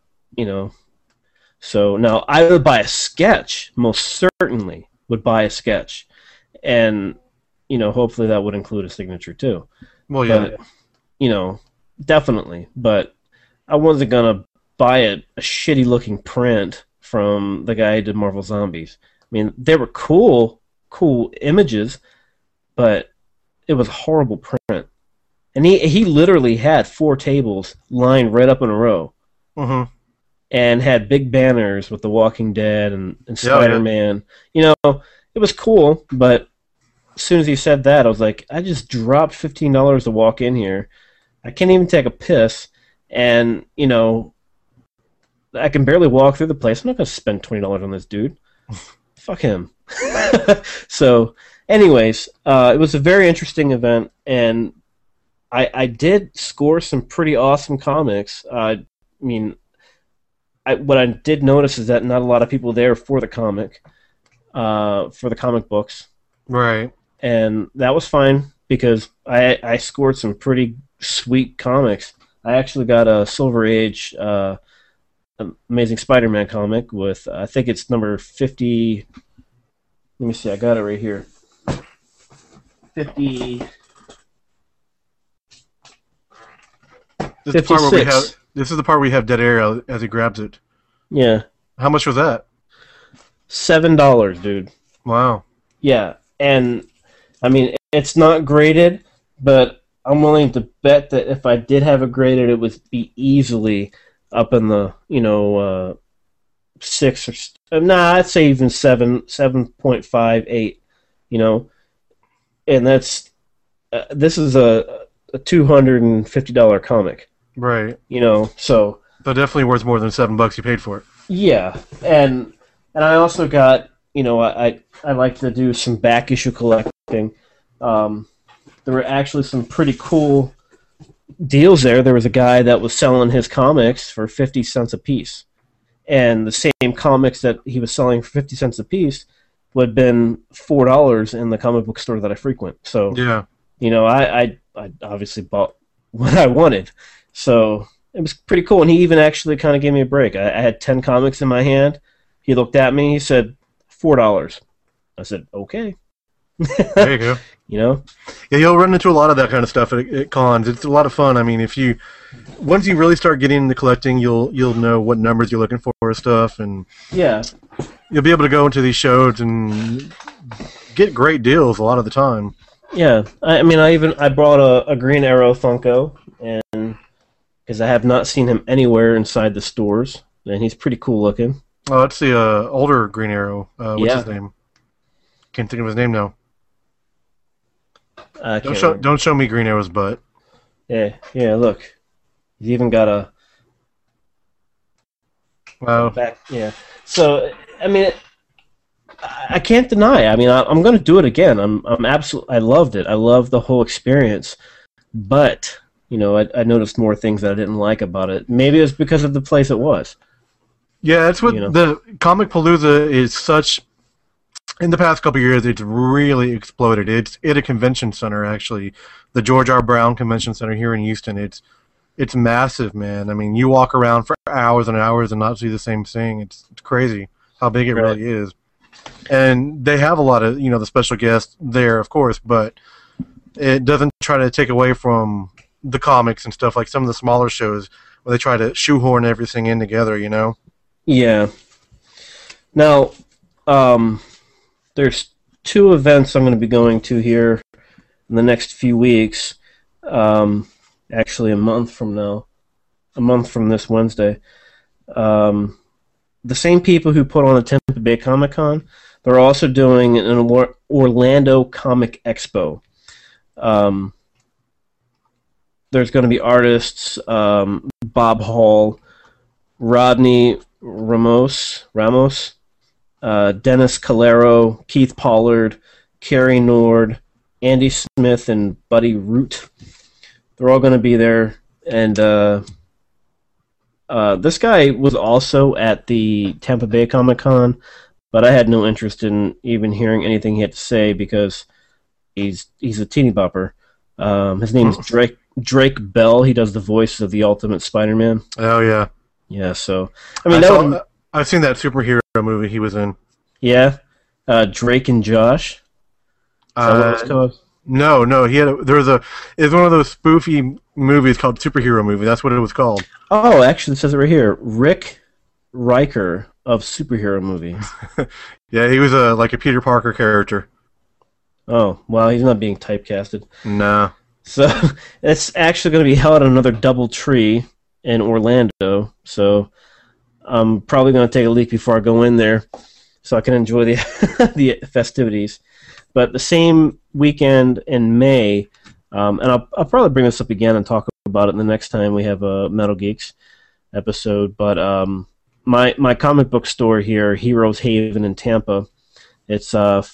So now I would buy a sketch. Most certainly would buy a sketch, and hopefully that would include a signature too. Well, yeah. But, definitely. But I wasn't gonna buy a shitty looking print from the guy who did Marvel Zombies. I mean, they were cool images, but it was a horrible print. And he literally had 4 tables lined right up in a row. Mm-hmm. And had big banners with The Walking Dead and Spider-Man. Yeah. It was cool, but as soon as he said that, I was like, I just dropped $15 to walk in here. I can't even take a piss, and, I can barely walk through the place. I'm not going to spend $20 on this dude. Fuck him. So, anyways, it was a very interesting event, and I did score some pretty awesome comics. I mean, what I did notice is that not a lot of people there for the comic books. Right. And that was fine because I scored some pretty sweet comics. I actually got a Silver Age Amazing Spider-Man comic with, I think it's number 50. Let me see, I got it right here. 50. This is the part where we have dead air as he grabs it. Yeah. How much was that? $7, dude. Wow. Yeah, and I mean it's not graded, but I'm willing to bet that if I did have it graded, it would be easily up in the 6 or I'd say even 7.58. And that's this is a $250 comic. Right. So definitely worth more than $7 you paid for it. Yeah, and I also got, I like to do some back issue collecting. There were actually some pretty cool deals there. There was a guy that was selling his comics for 50 cents a piece, and the same comics that he was selling for 50 cents a piece would have been $4 in the comic book store that I frequent. So yeah. I obviously bought what I wanted, so it was pretty cool. And he even actually kind of gave me a break. I had 10 comics in my hand. He looked at me. He said, $4. I said, okay. There you go. Yeah, you'll run into a lot of that kind of stuff at cons. It's a lot of fun. I mean, once you really start getting into collecting, you'll know what numbers you're looking for and stuff, and yeah, you'll be able to go into these shows and get great deals a lot of the time. Yeah, I brought a Green Arrow Funko, and because I have not seen him anywhere inside the stores, and he's pretty cool looking. Oh, that's the older Green Arrow. What's his name? Can't think of his name now. Don't show me Green Arrow's butt. Yeah, look. He's even got a back. Yeah. So, I can't deny. I'm going to do it again. I loved it. I loved the whole experience. But, I noticed more things that I didn't like about it. Maybe it was because of the place it was. Yeah, that's what the Comic Palooza is such. In the past couple of years, it's really exploded. It's at a convention center, actually, the George R. Brown Convention Center here in Houston. It's massive, man. I mean, you walk around for hours and hours and not see the same thing. It's crazy how big it really is. And they have a lot of the special guests there, of course, but it doesn't try to take away from the comics and stuff like some of the smaller shows where they try to shoehorn everything in together. Yeah. Now, there's 2 events I'm going to be going to here in the next few weeks. Actually, a month from this Wednesday. The same people who put on the Tampa Bay Comic Con, they're also doing an Orlando Comic Expo. There's going to be artists, Bob Hall, Rodney Ramos, Dennis Calero, Keith Pollard, Carrie Nord, Andy Smith, and Buddy Root. They're all going to be there. And this guy was also at the Tampa Bay Comic Con, but I had no interest in even hearing anything he had to say because he's a teeny bopper. His name is Drake Bell. He does the voice of the Ultimate Spider-Man. Oh, yeah. Yeah, so... I've seen that superhero movie he was in. Yeah? Drake and Josh? Is that what it's called? No. It's one of those spoofy movies called Superhero Movie. That's what it was called. Oh, actually, it says it right here. Rick Riker of Superhero Movie. Yeah, he was like a Peter Parker character. Oh, well, he's not being typecasted. No. So, it's actually going to be held on another DoubleTree in Orlando, so I'm probably going to take a leak before I go in there so I can enjoy the the festivities. But the same weekend in May, and I'll probably bring this up again and talk about it the next time we have a Metal Geeks episode, but my comic book store here, Heroes Haven in Tampa, it's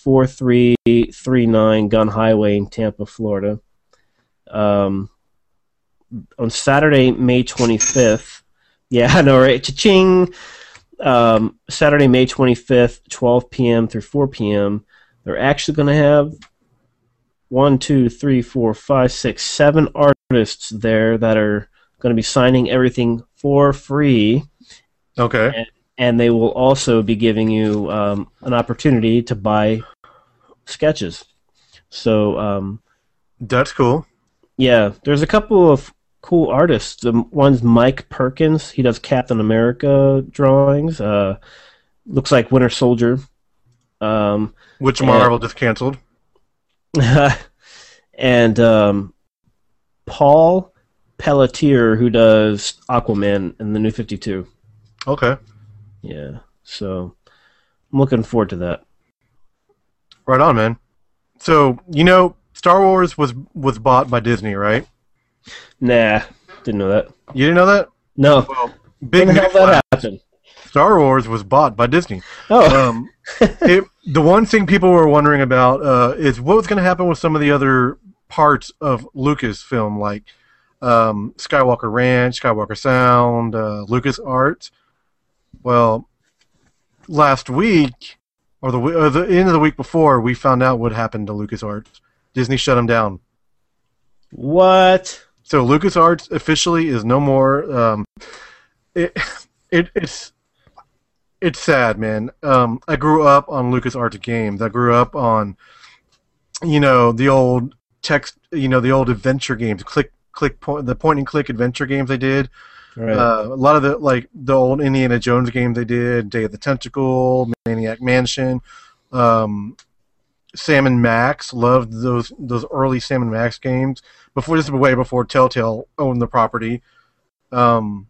4339 Gun Highway in Tampa, Florida. On Saturday, May 25th, yeah, I know, right? Cha-ching! Saturday, May 25th, 12 p.m. through 4 p.m., they're actually going to have 7 artists there that are going to be signing everything for free. Okay. And they will also be giving you an opportunity to buy sketches. So that's cool. Yeah, there's a couple of cool artists. One's Mike Perkins. He does Captain America drawings. Looks like Winter Soldier. Which Marvel just canceled. And Paul Pelletier, who does Aquaman in the New 52. Okay. Yeah, so I'm looking forward to that. Right on, man. So, Star Wars was bought by Disney, right? Nah, didn't know that. You didn't know that? No. Well, big when the hell that happened? Star Wars was bought by Disney. Oh. The one thing people were wondering about is what was going to happen with some of the other parts of Lucasfilm, like Skywalker Ranch, Skywalker Sound, LucasArts. Well, last week, or the end of the week before, we found out what happened to LucasArts. Disney shut them down. What? So LucasArts officially is no more. It's sad, man. I grew up on LucasArts games. I grew up on, the old text, the old adventure games, the point and click adventure games they did. Right. A lot of the old Indiana Jones games they did, Day of the Tentacle, Maniac Mansion, Sam and Max. Loved those early Sam and Max games. Way before Telltale owned the property. And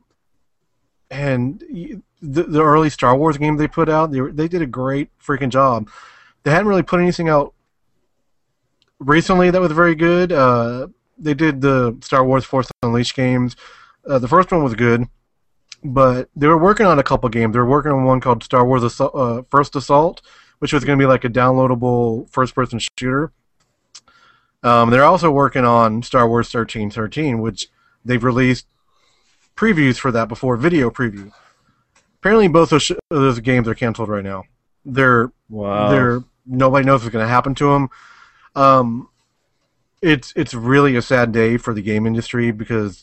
the early Star Wars games they put out, they did a great freaking job. They hadn't really put anything out recently that was very good. They did the Star Wars Force Unleashed games. The first one was good, but they were working on a couple games. They were working on one called Star Wars First Assault, which was going to be like a downloadable first-person shooter. They're also working on Star Wars 1313, which they've released previews for that before, video preview. Apparently, both those games are canceled right now. Nobody knows what's going to happen to them. It's really a sad day for the game industry because,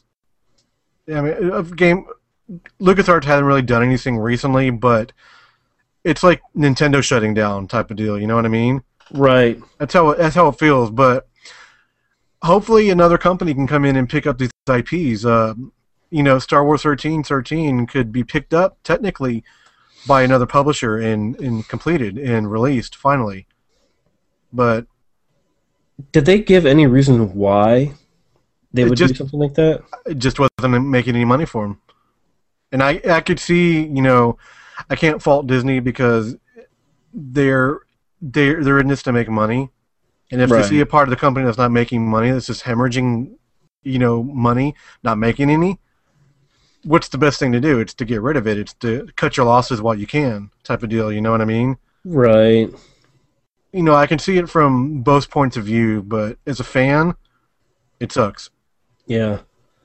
LucasArts hasn't really done anything recently, but it's like Nintendo shutting down type of deal. You know what I mean? Right. That's how it feels. But hopefully, another company can come in and pick up these IPs. Star Wars 1313 could be picked up technically by another publisher and completed and released finally. But did they give any reason why they would do something like that? It just wasn't making any money for them. And I could see, I can't fault Disney because they're in this to make money. And if they see a part of the company that's not making money, that's just hemorrhaging, money, not making any, what's the best thing to do? It's to get rid of it. It's to cut your losses while you can, type of deal. You know what I mean? Right. I can see it from both points of view, but as a fan, it sucks. Yeah.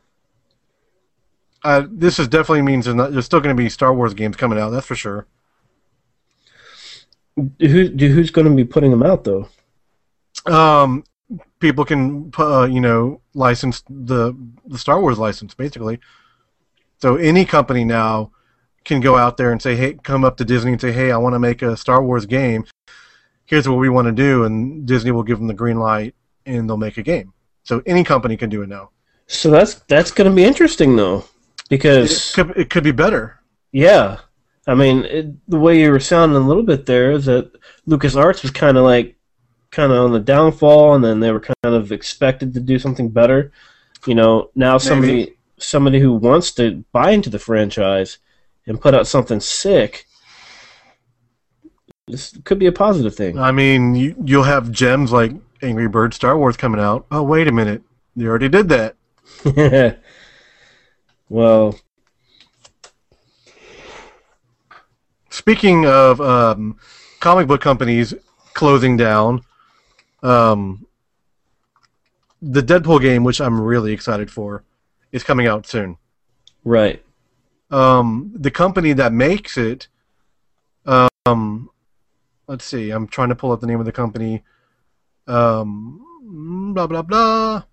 This definitely means there's still going to be Star Wars games coming out. That's for sure. Who's going to be putting them out though? People can license the Star Wars license basically. So any company now can go out there and say, hey, come up to Disney and say, hey, I want to make a Star Wars game. Here's what we want to do, and Disney will give them the green light, and they'll make a game. So any company can do it now. So that's going to be interesting, though, because it could be better. Yeah, I mean, the way you were sounding a little bit there is that LucasArts was kind of on the downfall, and then they were kind of expected to do something better. Now somebody who wants to buy into the franchise and put out something sick. This could be a positive thing. I mean, you'll have gems like Angry Birds Star Wars coming out. Oh, wait a minute. You already did that. Well, speaking of comic book companies closing down, the Deadpool game, which I'm really excited for, is coming out soon. Right. The company that makes it, let's see, I'm trying to pull up the name of the company. Blah, blah, blah.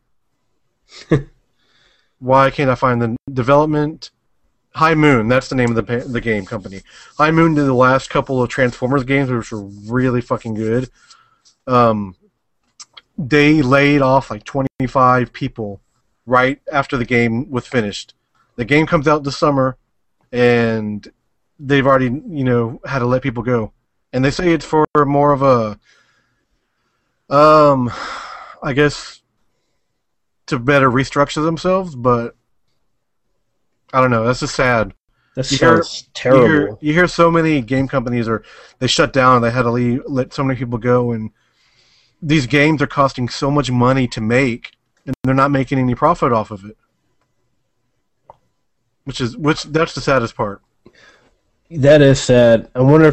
Why can't I find the development? High Moon, that's the name of the game company. High Moon did the last couple of Transformers games, which were really fucking good. They laid off like 25 people right after the game was finished. The game comes out this summer, and they've already, had to let people go. And they say it's for more of a, I guess, to better restructure themselves, but I don't know. That's just sad. That sounds terrible. You hear so many game companies they shut down and they had to let so many people go, and these games are costing so much money to make, and they're not making any profit off of it. That's the saddest part. That is sad. I wonder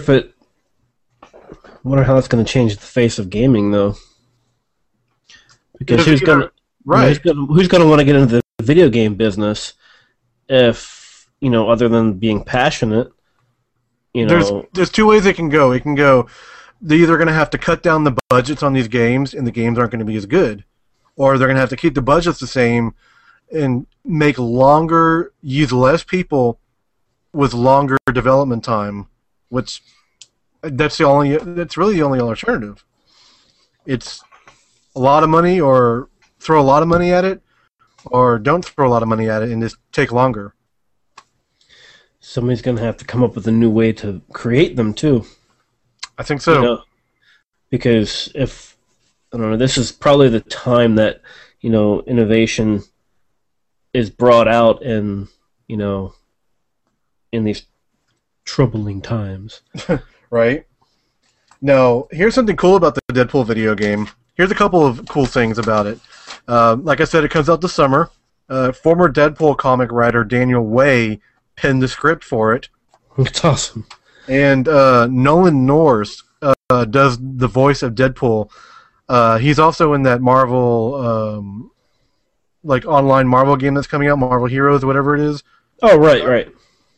how it's going to change the face of gaming, though. Because who's going to want to get into the video game business if, other than being passionate, There's two ways it can go. It can go, they're either going to have to cut down the budgets on these games, and the games aren't going to be as good, or they're going to have to keep the budgets the same and make longer, use less people with longer development time, which that's really the only alternative. It's a lot of money, or throw a lot of money at it, or don't throw a lot of money at it and just take longer. Somebody's going to have to come up with a new way to create them, too. I think so. You know, because if, I don't know, this is probably the time that, you know, innovation is brought out in, you know, in these troubling times. Right? Now, here's something cool about the Deadpool video game. Here's a couple of cool things about it. Like I said, it comes out this summer. Former Deadpool comic writer Daniel Way penned the script for it. It's awesome. And Nolan North does the voice of Deadpool. He's also in that Marvel, like online Marvel game that's coming out, Marvel Heroes, whatever it is. Oh, right.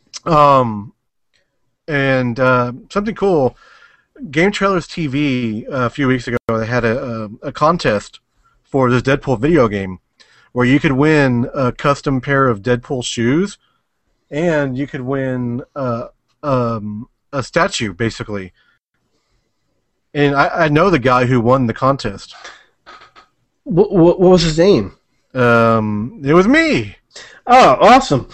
And something cool, Game Trailers TV a few weeks ago, they had a contest for this Deadpool video game where you could win a custom pair of Deadpool shoes, and you could win a statue, basically. And I know the guy who won the contest. What was his name? It was me. Oh, awesome.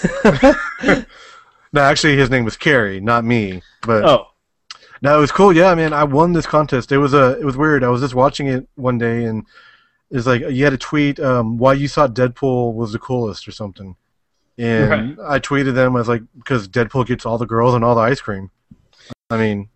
No, actually, his name was Kerry, not me. But oh, no, it was cool. Yeah, man, I won this contest. It was weird. I was just watching it one day, and it's like you had to tweet why you thought Deadpool was the coolest or something. And I tweeted them. I was like, because Deadpool gets all the girls and all the ice cream. I mean,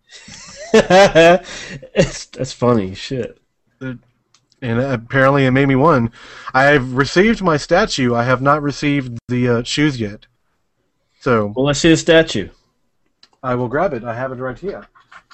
that's funny shit. And apparently, it made me one. I've received my statue. I have not received the shoes yet. So, well, let's see the statue. I will grab it. I have it right here.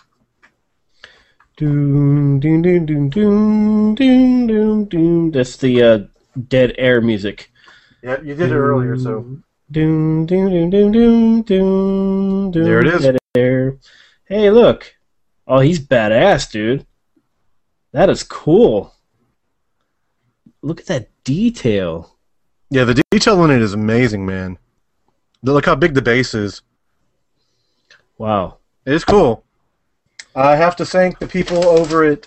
Doom, doom, doom, doom, doom, doom, doom, doom. That's the Dead Air music. Yeah, you did it earlier, so. Doom, doom, doom, doom, doom, doom, doom. There it is. Dead Air. Hey, look. Oh, he's badass, dude. That is cool. Look at that detail. Yeah, the detail in it is amazing, man. Look how big the base is. Wow. It is cool. I have to thank the people over at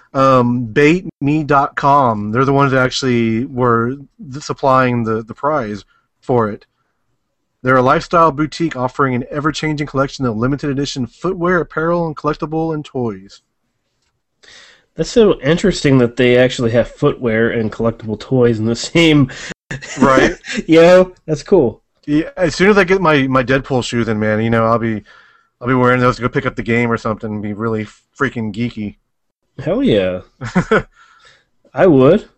baitme.com. They're the ones that actually were supplying the prize for it. They're a lifestyle boutique offering an ever-changing collection of limited edition footwear, apparel, and collectible and toys. That's so interesting that they actually have footwear and collectible toys in the same. Right? Yo, that's cool. Yeah, as soon as I get my Deadpool shoes in, man, you know, I'll be wearing those to go pick up the game or something and be really freaking geeky. Hell yeah. I would.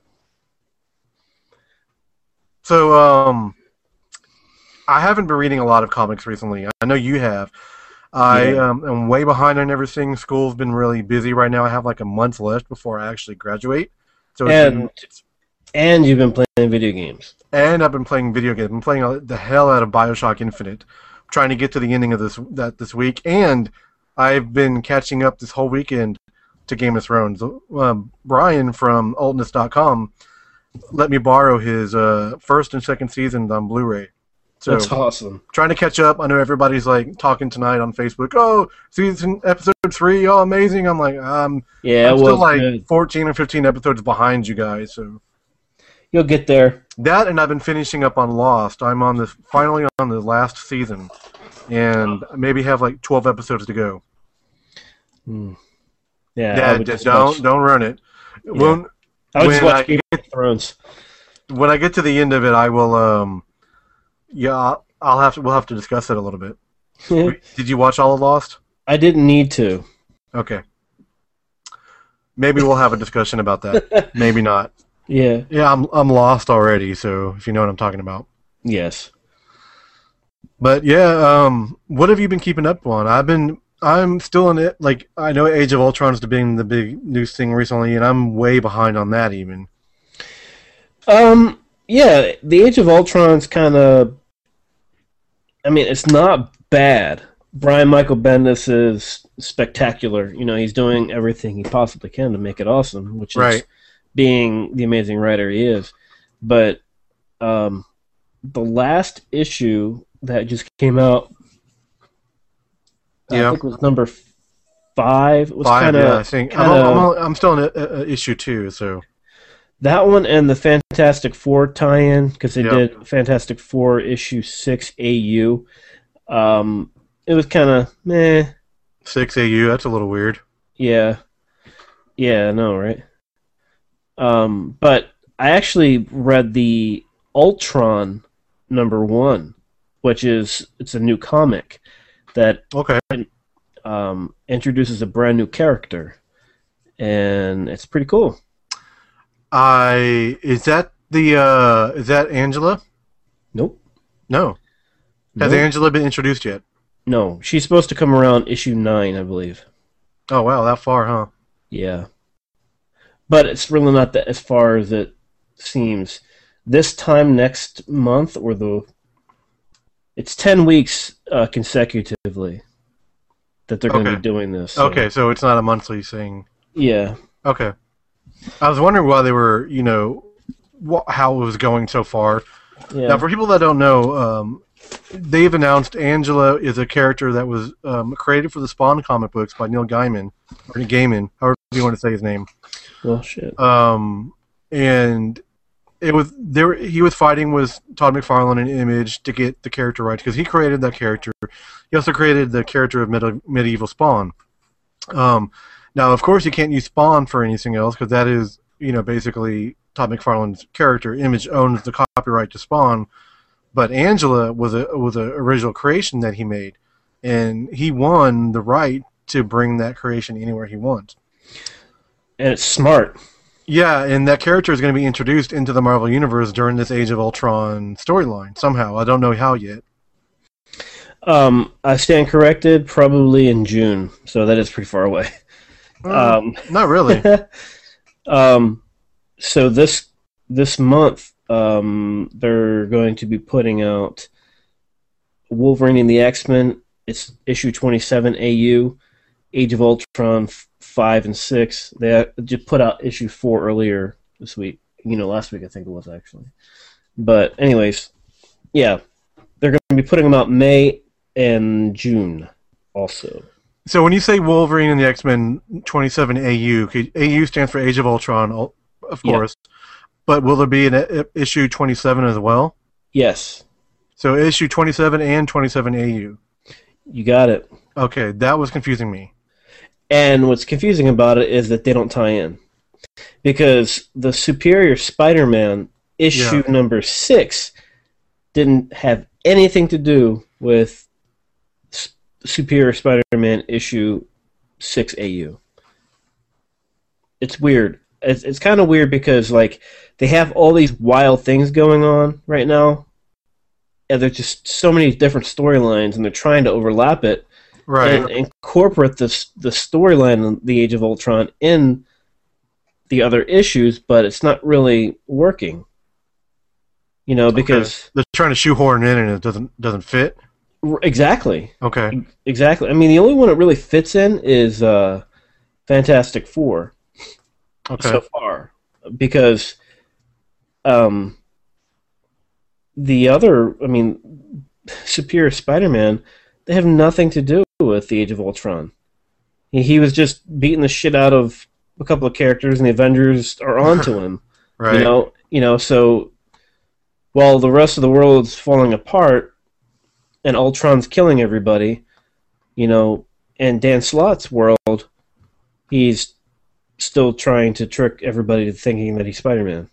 So, I haven't been reading a lot of comics recently. I know you have. I am way behind on everything. School's been really busy right now. I have like a month left before I actually graduate. So and you've been playing video games. And I've been playing video games. I'm playing the hell out of BioShock Infinite. I'm trying to get to the ending of this week, and I've been catching up this whole weekend to Game of Thrones. Brian from Altness.com let me borrow his first and second seasons on Blu-ray. So, that's awesome. Trying to catch up. I know everybody's like talking tonight on Facebook. Oh, season episode 3, oh amazing. I'm like, I'm still like good. 14 or 15 episodes behind you guys. So you'll get there. That, and I've been finishing up on Lost. I'm finally on the last season, and maybe have like 12 episodes to go. Yeah. Don't run it. Yeah. I would just watch Game of Thrones. When I get to the end of it, I will. We'll have to discuss it a little bit. Did you watch all of Lost? I didn't need to. Okay. Maybe we'll have a discussion about that. Maybe not. Yeah. Yeah, I'm lost already, so if you know what I'm talking about. Yes. But yeah, what have you been keeping up on? I'm still in it. Like, I know Age of Ultron is being the big news thing recently, and I'm way behind on that even. Yeah, the Age of Ultron's kind of. I mean, it's not bad. Brian Michael Bendis is spectacular. You know, he's doing everything he possibly can to make it awesome, which is being the amazing writer he is. But the last issue that just came out, I think it was number 5. It was 5, kinda, yeah, I think. I'm still in issue 2, so... That one and the Fantastic Four tie-in, because they did Fantastic Four issue 6 AU. It was kind of meh. 6 AU, that's a little weird. Yeah. Yeah, I know, right? But I actually read the Ultron number 1, which it's a new comic that introduces a brand new character, and it's pretty cool. Is that Angela? Nope. No. Has Angela been introduced yet? No. She's supposed to come around issue 9, I believe. Oh, wow, that far, huh? Yeah. But it's really not that as far as it seems. This time next month, it's 10 weeks consecutively that they're going to be doing this. So. Okay, so it's not a monthly thing. Yeah. Okay. I was wondering why they were, how it was going so far. Yeah. Now, for people that don't know, they've announced Angela is a character that was created for the Spawn comic books by Neil Gaiman, or Gaiman, however you want to say his name. Well, shit. And it was he was fighting with Todd McFarlane and Image to get the character right, because he created that character. He also created the character of Medieval Spawn. Now, of course, you can't use Spawn for anything else, because that is, basically Todd McFarlane's character. Image owns the copyright to Spawn, but Angela was a original creation that he made, and he won the right to bring that creation anywhere he wants. And it's smart. Yeah, and that character is going to be introduced into the Marvel Universe during this Age of Ultron storyline somehow. I don't know how yet. I stand corrected, probably in June, so that is pretty far away. Not really. So this month, they're going to be putting out Wolverine and the X-Men. It's issue 27 AU, Age of Ultron 5 and 6. They just put out issue 4 earlier this week. Last week I think it was actually. But anyways, yeah, they're going to be putting them out May and June also. So when you say Wolverine and the X-Men 27 AU, AU stands for Age of Ultron, of course. Yep. But will there be an issue 27 as well? Yes. So issue 27 and 27 AU. You got it. Okay, that was confusing me. And what's confusing about it is that they don't tie in. Because the Superior Spider-Man issue number 6 didn't have anything to do with Superior Spider-Man issue 6 AU. It's weird. It's kind of weird because they have all these wild things going on right now, and there's just so many different storylines, and they're trying to overlap it and incorporate the storyline of the Age of Ultron in the other issues, but it's not really working. Because they're trying to shoehorn in and it doesn't fit. Exactly. Okay. Exactly. I mean, the only one that really fits in is Fantastic Four. Okay. So far, because the other, Superior Spider-Man, they have nothing to do with the Age of Ultron. He was just beating the shit out of a couple of characters, and the Avengers are onto him. Right. So while the rest of the world is falling apart, and Ultron's killing everybody, and Dan Slott's world, he's still trying to trick everybody to thinking that he's Spider-Man.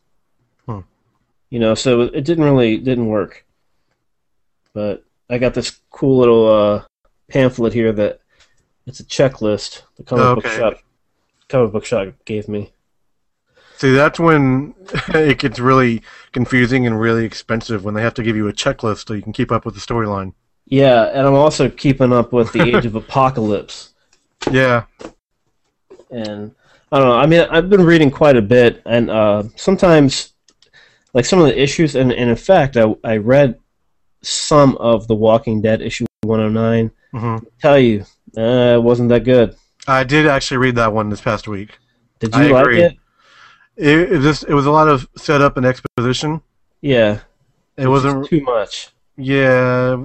So it didn't work. But I got this cool little pamphlet here that it's a checklist the comic book shop gave me. See, that's when it gets really confusing and really expensive, when they have to give you a checklist so you can keep up with the storyline. Yeah, and I'm also keeping up with the Age of Apocalypse. Yeah. And I don't know, I've been reading quite a bit, and sometimes, some of the issues, and in fact, I read some of The Walking Dead issue 109. Mm-hmm. I tell you, it wasn't that good. I did actually read that one this past week. Did you like it? it was a lot of setup and exposition. Yeah. It wasn't too much. Yeah.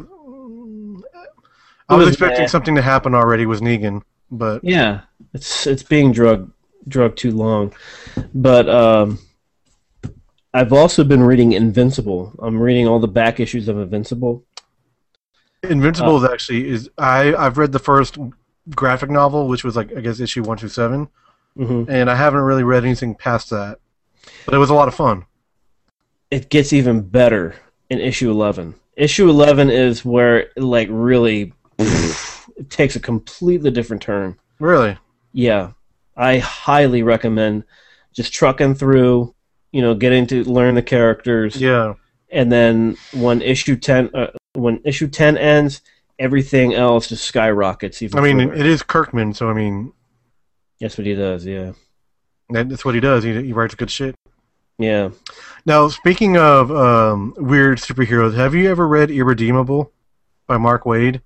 I was expecting something to happen already with Negan, but yeah, it's being drugged too long. But I've also been reading Invincible. I'm reading all the back issues of Invincible. Invincible I've read the first graphic novel, which was like I guess issue 1 through 7, and I haven't really read anything past that. But it was a lot of fun. It gets even better in issue 11. Issue 11 is where like really it takes a completely different turn. Really? Yeah, I highly recommend just trucking through. Getting to learn the characters. Yeah. And then when issue 10 ends, everything else just skyrockets even further. It is Kirkman, so that's what he does, yeah. That's what he does. He writes good shit. Yeah. Now, speaking of weird superheroes, have you ever read Irredeemable by Mark Waid?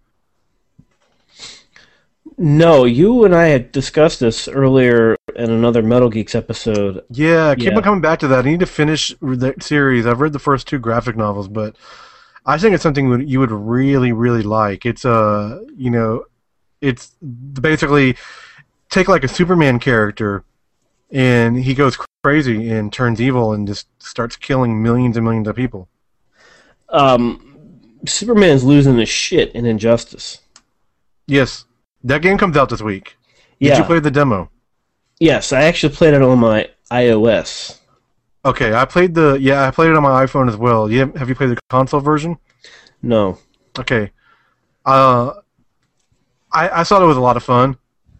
No, you and I had discussed this earlier in another Metal Geeks episode. Yeah, I keep on coming back to that. I need to finish that series. I've read the first 2 graphic novels, but I think it's something you would really, really like. It's it's basically take like a Superman character, and he goes crazy and turns evil and just starts killing millions and millions of people. Superman's losing his shit in Injustice. Yes. That game comes out this week. Yeah. Did you play the demo? Yes, I actually played it on my iOS. Okay, I played it on my iPhone as well. Have you played the console version? No. Okay. I thought it was a lot of fun.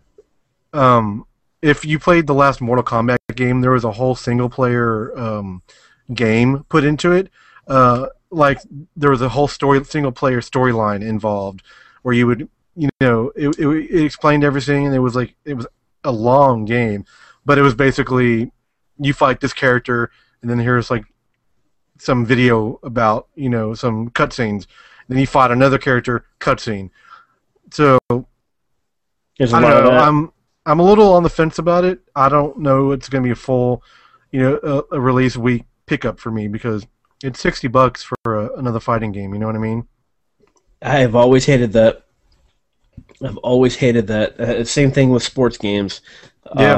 If you played the last Mortal Kombat game, there was a whole single-player game put into it. Like there was a whole single-player storyline involved, where you would. It explained everything, and it was a long game, but it was basically you fight this character, and then here's like some video about some cutscenes. Then you fight another character, cutscene. So I don't know. I'm a little on the fence about it. I don't know it's going to be a full, a release week pickup for me because it's $60 for another fighting game. You know what I mean? I have always hated that. Same thing with sports games. Yeah.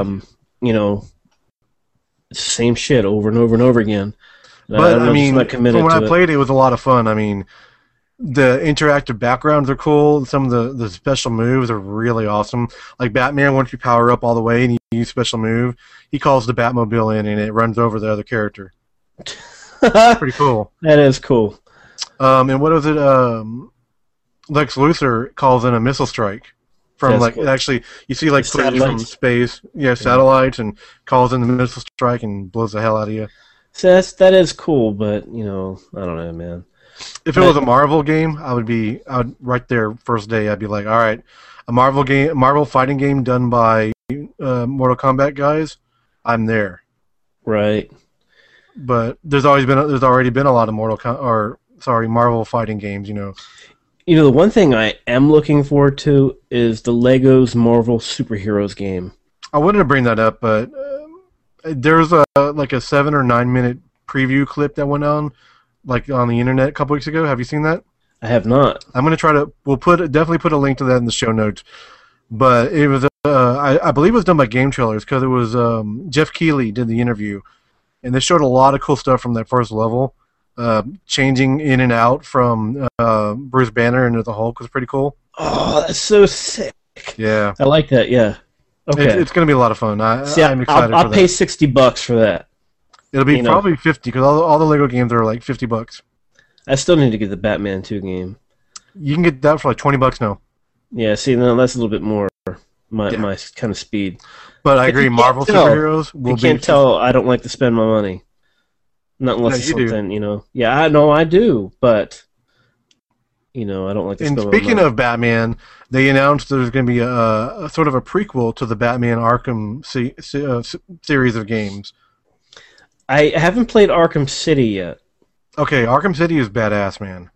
It's the same shit over and over and over again. But from when I played it was a lot of fun. The interactive backgrounds are cool. Some of the special moves are really awesome. Like Batman, once you power up all the way and you use special move, he calls the Batmobile in and it runs over the other character. Pretty cool. That is cool. And what was it? Lex Luthor calls in a missile strike from cool. Actually you see like footage from space, satellites, and calls in the missile strike and blows the hell out of you. So that is cool, but I don't know, man. If it was a Marvel game, I would right there first day. I'd be like, all right, a Marvel fighting game done by Mortal Kombat guys. I'm there. Right. But there's already been a lot of Marvel fighting games. The one thing I am looking forward to is the Legos Marvel Superheroes game. I wanted to bring that up, but there's a 7 or 9 minute preview clip that went on the internet a couple weeks ago. Have you seen that? I have not. I'm going to try to. We'll definitely put a link to that in the show notes. But it was I believe it was done by Game Trailers because it was Jeff Keighley did the interview, and they showed a lot of cool stuff from that first level. Changing in and out from Bruce Banner into the Hulk was pretty cool. Oh, that's so sick. Yeah. I like that, yeah. Okay. It's going to be a lot of fun. I'm excited for that. I'll pay $60 for that. It'll be probably 50 because all the Lego games are like $50. I still need to get the Batman 2 game. You can get that for like $20 now. Yeah, see, no, that's a little bit more my kind of speed. But I agree, Marvel superheroes will be... You can't tell I don't like to spend my money. Not unless it's something, Yeah, I know I do, but... I don't like to spend my money. And speaking of Batman, they announced there's going to be a sort of a prequel to the Batman Arkham series of games. I haven't played Arkham City yet. Okay, Arkham City is badass, man.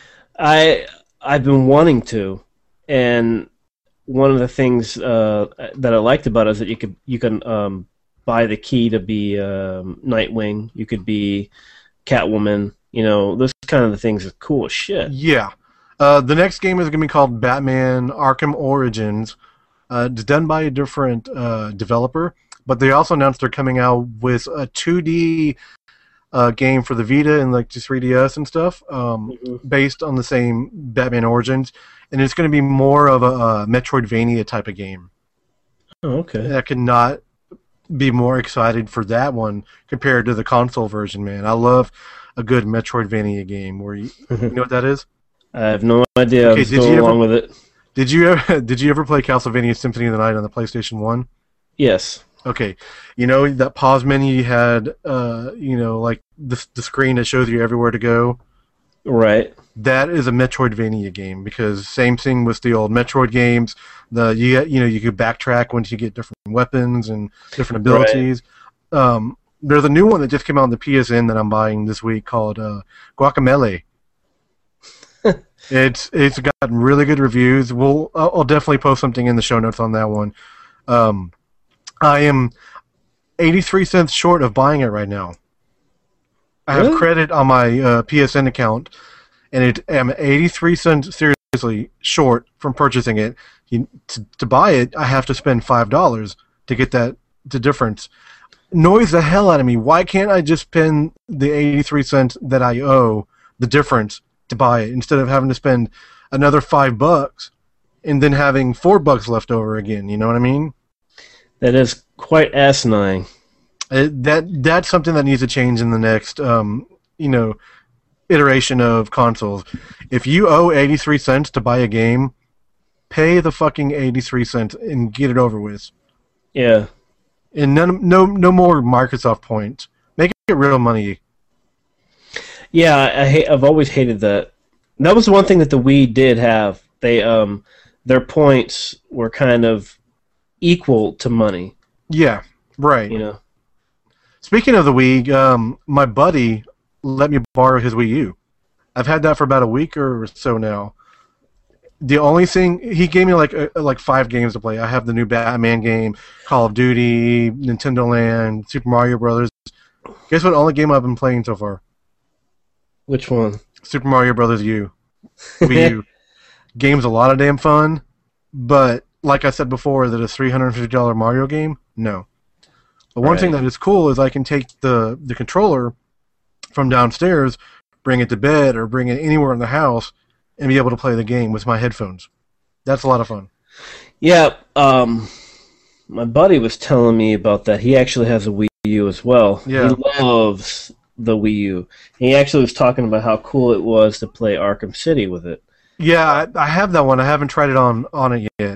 I've been wanting to, and one of the things that I liked about it is that you can buy buy the key to be Nightwing. You could be Catwoman. You know, those kind of things are cool as shit. Yeah. The next game is going to be called Batman Arkham Origins. It's done by a different developer, but they also announced they're coming out with a 2D game for the Vita and like the 3DS and stuff, based on the same Batman Origins, and it's going to be more of a Metroidvania type of game. Oh, okay. I could not be more excited for that one compared to the console version, man. I love a good Metroidvania game where you know what that is? I have no idea. Okay, I'm going along with it. Did you ever play Castlevania Symphony of the Night on the PlayStation 1? Yes. Okay. You know that pause menu you had, like the screen that shows you everywhere to go? Right. That is a Metroidvania game because same thing with the old Metroid games. You could backtrack once you get different weapons and different abilities. Right. There's a new one that just came out on the PSN that I'm buying this week called Guacamelee. It's gotten really good reviews. I'll definitely post something in the show notes on that one. I am 83 cents short of buying it right now. I have credit on my PSN account, and I'm 83 cents seriously short from purchasing it. To buy it, I have to spend $5 to get the difference. Annoys the hell out of me. Why can't I just spend the 83 cents that I owe, the difference, to buy it, instead of having to spend another $5 and then having $4 left over again? You know what I mean? That is quite asinine. That's something that needs to change in the next iteration of consoles. If you owe 83 cents to buy a game, pay the fucking 83 cents and get it over with. Yeah. And no more Microsoft points. Make it real money. Yeah, I've always hated that. That was the one thing that the Wii did have. They their points were kind of equal to money. Yeah, right. You know. Speaking of the Wii, my buddy let me borrow his Wii U. I've had that for about a week or so now. The only thing he gave me like 5 games to play. I have the new Batman game, Call of Duty, Nintendo Land, Super Mario Brothers. Guess what? Only game I've been playing so far. Which one? Super Mario Brothers U. Wii U. Game's a lot of damn fun, but like I said before, that a $350 Mario game? No. But one thing that is cool is I can take the controller from downstairs, bring it to bed, or bring it anywhere in the house, and be able to play the game with my headphones. That's a lot of fun. Yeah, my buddy was telling me about that. He actually has a Wii U as well. Yeah. He loves the Wii U. He actually was talking about how cool it was to play Arkham City with it. Yeah, I have that one. I haven't tried it on it yet.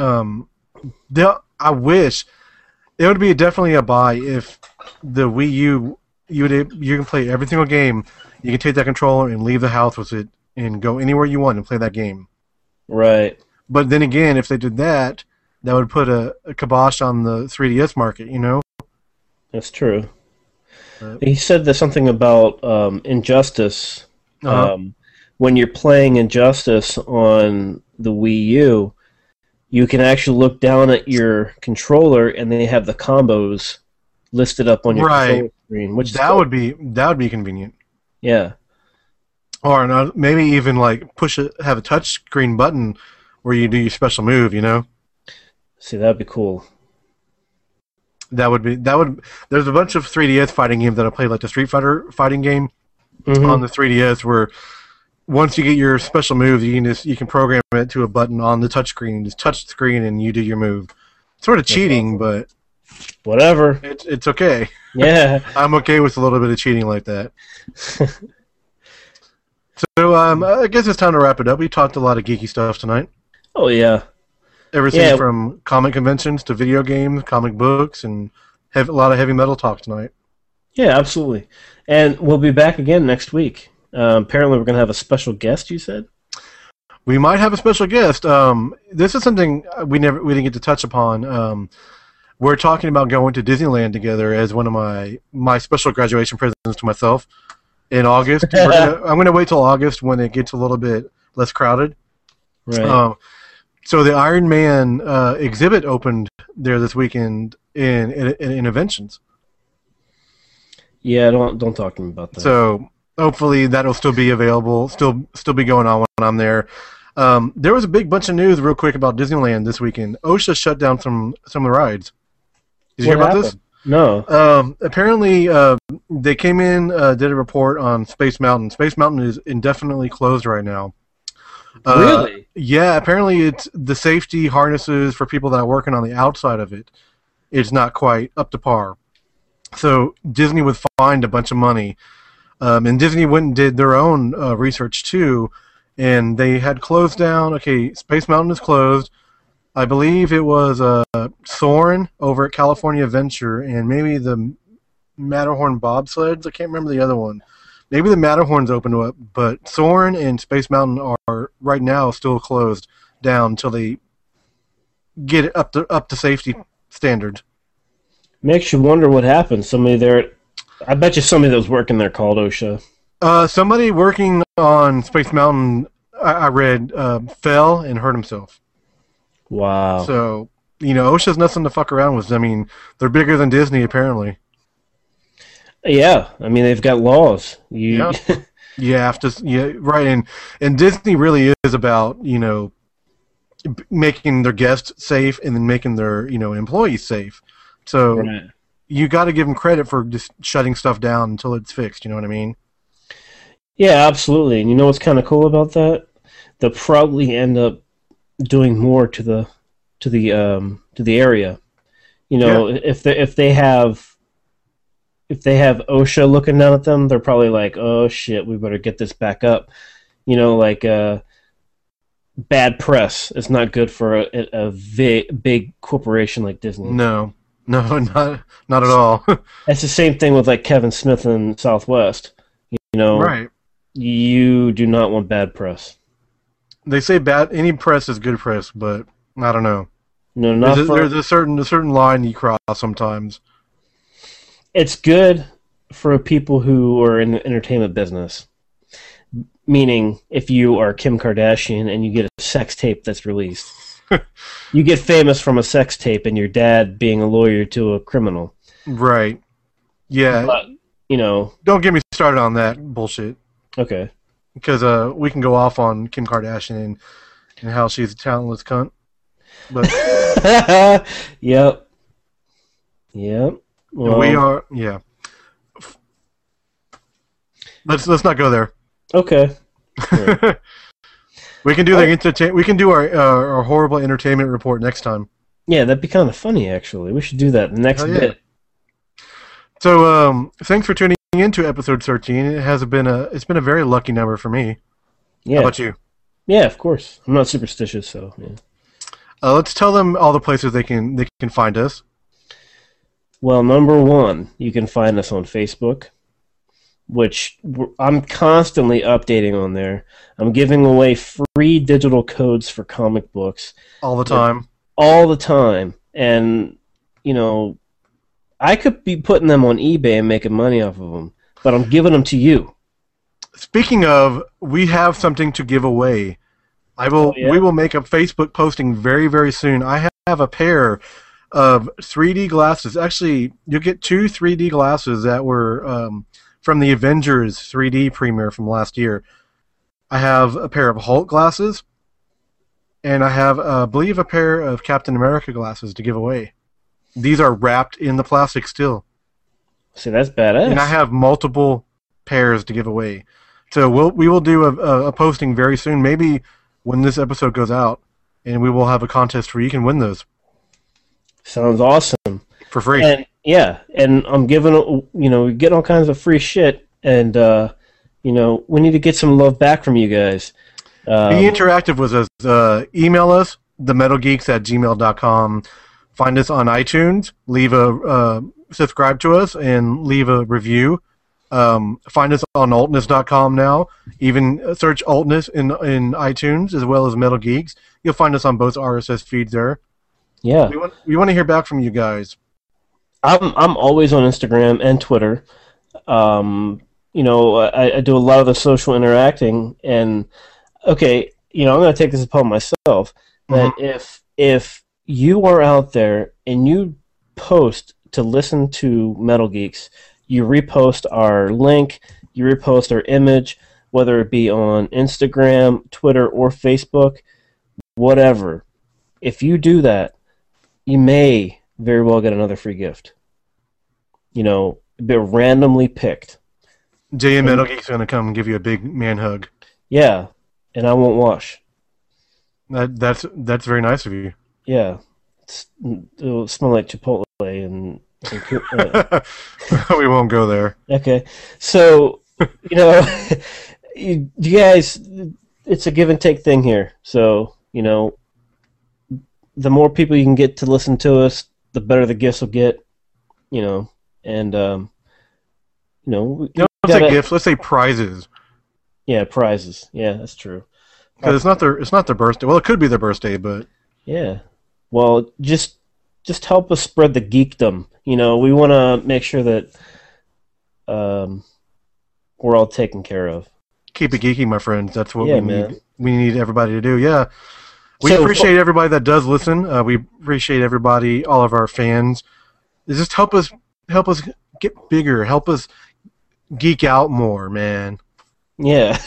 I wish it would be definitely a buy if the Wii U you can play every single game. You can take that controller and leave the house with it and go anywhere you want and play that game. Right. But then again, if they did that, that would put a kibosh on the 3DS market, you know? That's true. He said there's something about Injustice. When you're playing Injustice on the Wii U, you can actually look down at your controller and they have the combos listed up on your controller screen. Which that would be convenient. Yeah. Or maybe even like have a touch screen button where you do your special move, you know? See, that'd be cool. There's a bunch of 3DS fighting games that I play, like the Street Fighter fighting game on the 3DS, where once you get your special moves, you can program it to a button on the touch screen. Just touch the screen and you do your move. It's sort of cheating, but whatever. It's okay. Yeah. I'm okay with a little bit of cheating like that. So I guess it's time to wrap it up. We talked a lot of geeky stuff tonight. Oh yeah. Everything from comic conventions to video games, comic books, and a lot of heavy metal talk tonight. Yeah, absolutely. And we'll be back again next week. Apparently we're going to have a special guest, you said? We might have a special guest. This is something we didn't get to touch upon. We're talking about going to Disneyland together as one of my special graduation presents to myself in August. I'm going to wait till August when it gets a little bit less crowded. Right. So the Iron Man exhibit opened there this weekend in Inventions. Yeah, don't talk to me about that. So hopefully that'll still be available, still be going on when I'm there. There was a big bunch of news real quick about Disneyland this weekend. OSHA shut down some of the rides. Did you hear about this? No. Apparently, they came in, did a report on Space Mountain. Space Mountain is indefinitely closed right now. Really? Yeah, apparently it's the safety harnesses for people that are working on the outside of it is not quite up to par. So Disney was fined a bunch of money. And Disney went and did their own research too, and they had closed down. Okay, Space Mountain is closed. I believe it was Soarin' over at California Adventure and maybe the Matterhorn bobsleds. I can't remember the other one. Maybe the Matterhorn's open up, but Soarin' and Space Mountain are right now still closed down until they get it up to safety standards. Makes you wonder what happened. Somebody there, I bet you somebody that was working there called OSHA. Somebody working on Space Mountain, I read, fell and hurt himself. Wow. So, OSHA's nothing to fuck around with. I mean, they're bigger than Disney, apparently. Yeah, I mean, they've got laws. Yeah. You have to, yeah, right. And Disney really is about, making their guests safe and then making their, employees safe. So Right. you got to give them credit for just shutting stuff down until it's fixed. You know what I mean? Yeah, absolutely. And you know what's kind of cool about that? They'll probably end up doing more to the area. If they have OSHA looking down at them, they're probably like, oh shit, we better get this back up. Bad press. It's not good for a big corporation like Disney. No, not at all. That's the same thing with like Kevin Smith and Southwest. Right. You do not want bad press. They say any press is good press, but I don't know. No, not there's a certain line you cross sometimes. It's good for people who are in the entertainment business. Meaning, if you are Kim Kardashian and you get a sex tape that's released, you get famous from a sex tape and your dad being a lawyer to a criminal. Right. Yeah. But, don't get me started on that bullshit. Okay. Because we can go off on Kim Kardashian and how she's a talentless cunt. But Yep. Well, we are. Yeah. Let's not go there. Okay. Right. We can do We can do our horrible entertainment report next time. Yeah, that'd be kind of funny. Actually, we should do that the next bit. So, thanks for tuning into episode 13. It's been a very lucky number for me. Yeah. How about you? Yeah, of course. I'm not superstitious, so yeah. Let's tell them all the places they can find us. Well, number one, you can find us on Facebook, which I'm constantly updating on there. I'm giving away free digital codes for comic books. All the time. All the time. And, I could be putting them on eBay and making money off of them, but I'm giving them to you. Speaking of, we have something to give away. We will make a Facebook posting very, very soon. I have a pair of 3D glasses. Actually, you'll get 2 3D glasses that were from the Avengers 3D premiere from last year. I have a pair of Hulk glasses, and I have, I believe, a pair of Captain America glasses to give away. These are wrapped in the plastic still. See, that's badass. And I have multiple pairs to give away. So we will do a posting very soon, maybe when this episode goes out, and we will have a contest where you can win those. Sounds awesome. For free. And and I'm giving, we get all kinds of free shit, and we need to get some love back from you guys. Be interactive with us. Email us, themetalgeeks@gmail.com. Find us on iTunes. Subscribe to us and leave a review. Find us on altness.com now. Even search Altness in iTunes as well as Metal Geeks. You'll find us on both RSS feeds there. Yeah. We want to hear back from you guys. I'm always on Instagram and Twitter. I do a lot of the social interacting, and I'm going to take this upon myself. that if you are out there and you post to listen to Metal Geeks, you repost our link, you repost our image, whether it be on Instagram, Twitter, or Facebook, whatever. If you do that, you may very well get another free gift. You know, be randomly picked. JM Metal Geek's going to come and give you a big man hug. Yeah, and I won't wash. That's very nice of you. Yeah, it'll smell like Chipotle and we won't go there. Okay, so you guys, it's a give and take thing here. So the more people you can get to listen to us, the better the gifts will get. And let's say gifts. Let's say prizes. Yeah, prizes. Yeah, that's true. Because it's not their birthday. Well, it could be their birthday, but yeah. Well, just help us spread the geekdom. We want to make sure that we're all taken care of. Keep it geeky, my friends. That's what we need everybody to do. Yeah. We appreciate everybody that does listen. We appreciate everybody, all of our fans. Just help us get bigger. Help us geek out more, man. Yeah.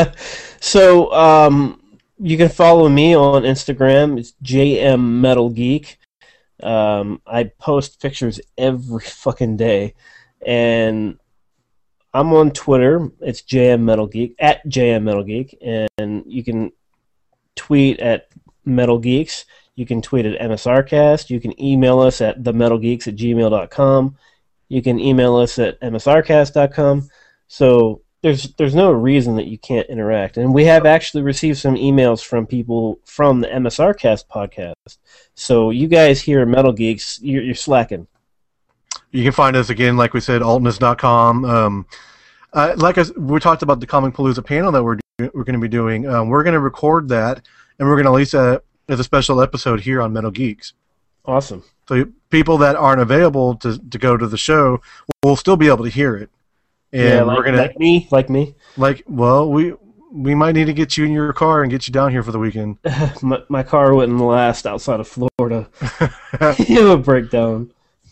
So you can follow me on Instagram. It's JM Metal Geek. I post pictures every fucking day, and I'm on Twitter. It's JM Metal Geek at JM Metal Geek, and you can tweet at Metal Geeks. You can tweet at MSRcast. You can email us at themetalgeeks@gmail.com. You can email us at msrcast.com. So there's no reason that you can't interact. And we have actually received some emails from people from the MSRcast podcast. So you guys here at Metal Geeks, you're slacking. You can find us again, like we said, altness.com. We talked about the Comic Palooza panel that we're going to be doing. We're going to record that, and we're going to release that as a special episode here on Metal Geeks. Awesome. So people that aren't available to go to the show will still be able to hear it. And we're gonna like me. We might need to get you in your car and get you down here for the weekend. my car wouldn't last outside of Florida. It would break down.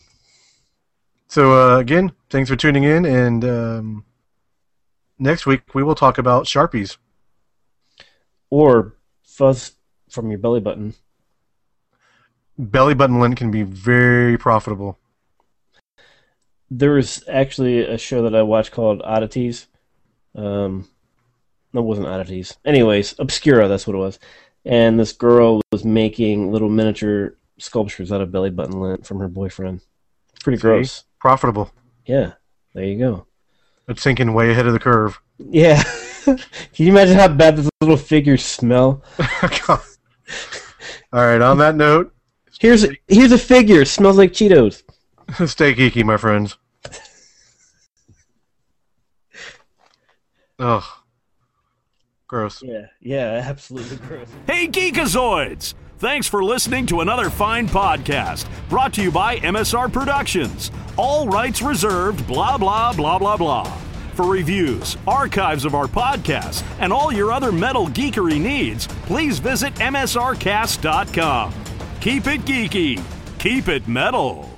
So again, thanks for tuning in, and next week we will talk about Sharpies. Or fuzz from your belly button. Belly button lint can be very profitable. There was actually a show that I watched called Oddities. That wasn't Oddities. Anyways, Obscura, that's what it was. And this girl was making little miniature sculptures out of belly button lint from her boyfriend. It's pretty gross. Profitable. Yeah, there you go. It's thinking way ahead of the curve. Yeah. Can you imagine how bad those little figures smell? God. All right, on that note, here's a figure. It smells like Cheetos. Stay geeky, my friends. Ugh. Gross. Yeah, absolutely gross. Hey, Geekazoids! Thanks for listening to another fine podcast brought to you by MSR Productions. All rights reserved, blah, blah, blah, blah, blah. For reviews, archives of our podcasts, and all your other metal geekery needs, please visit MSRcast.com. Keep it geeky. Keep it metal.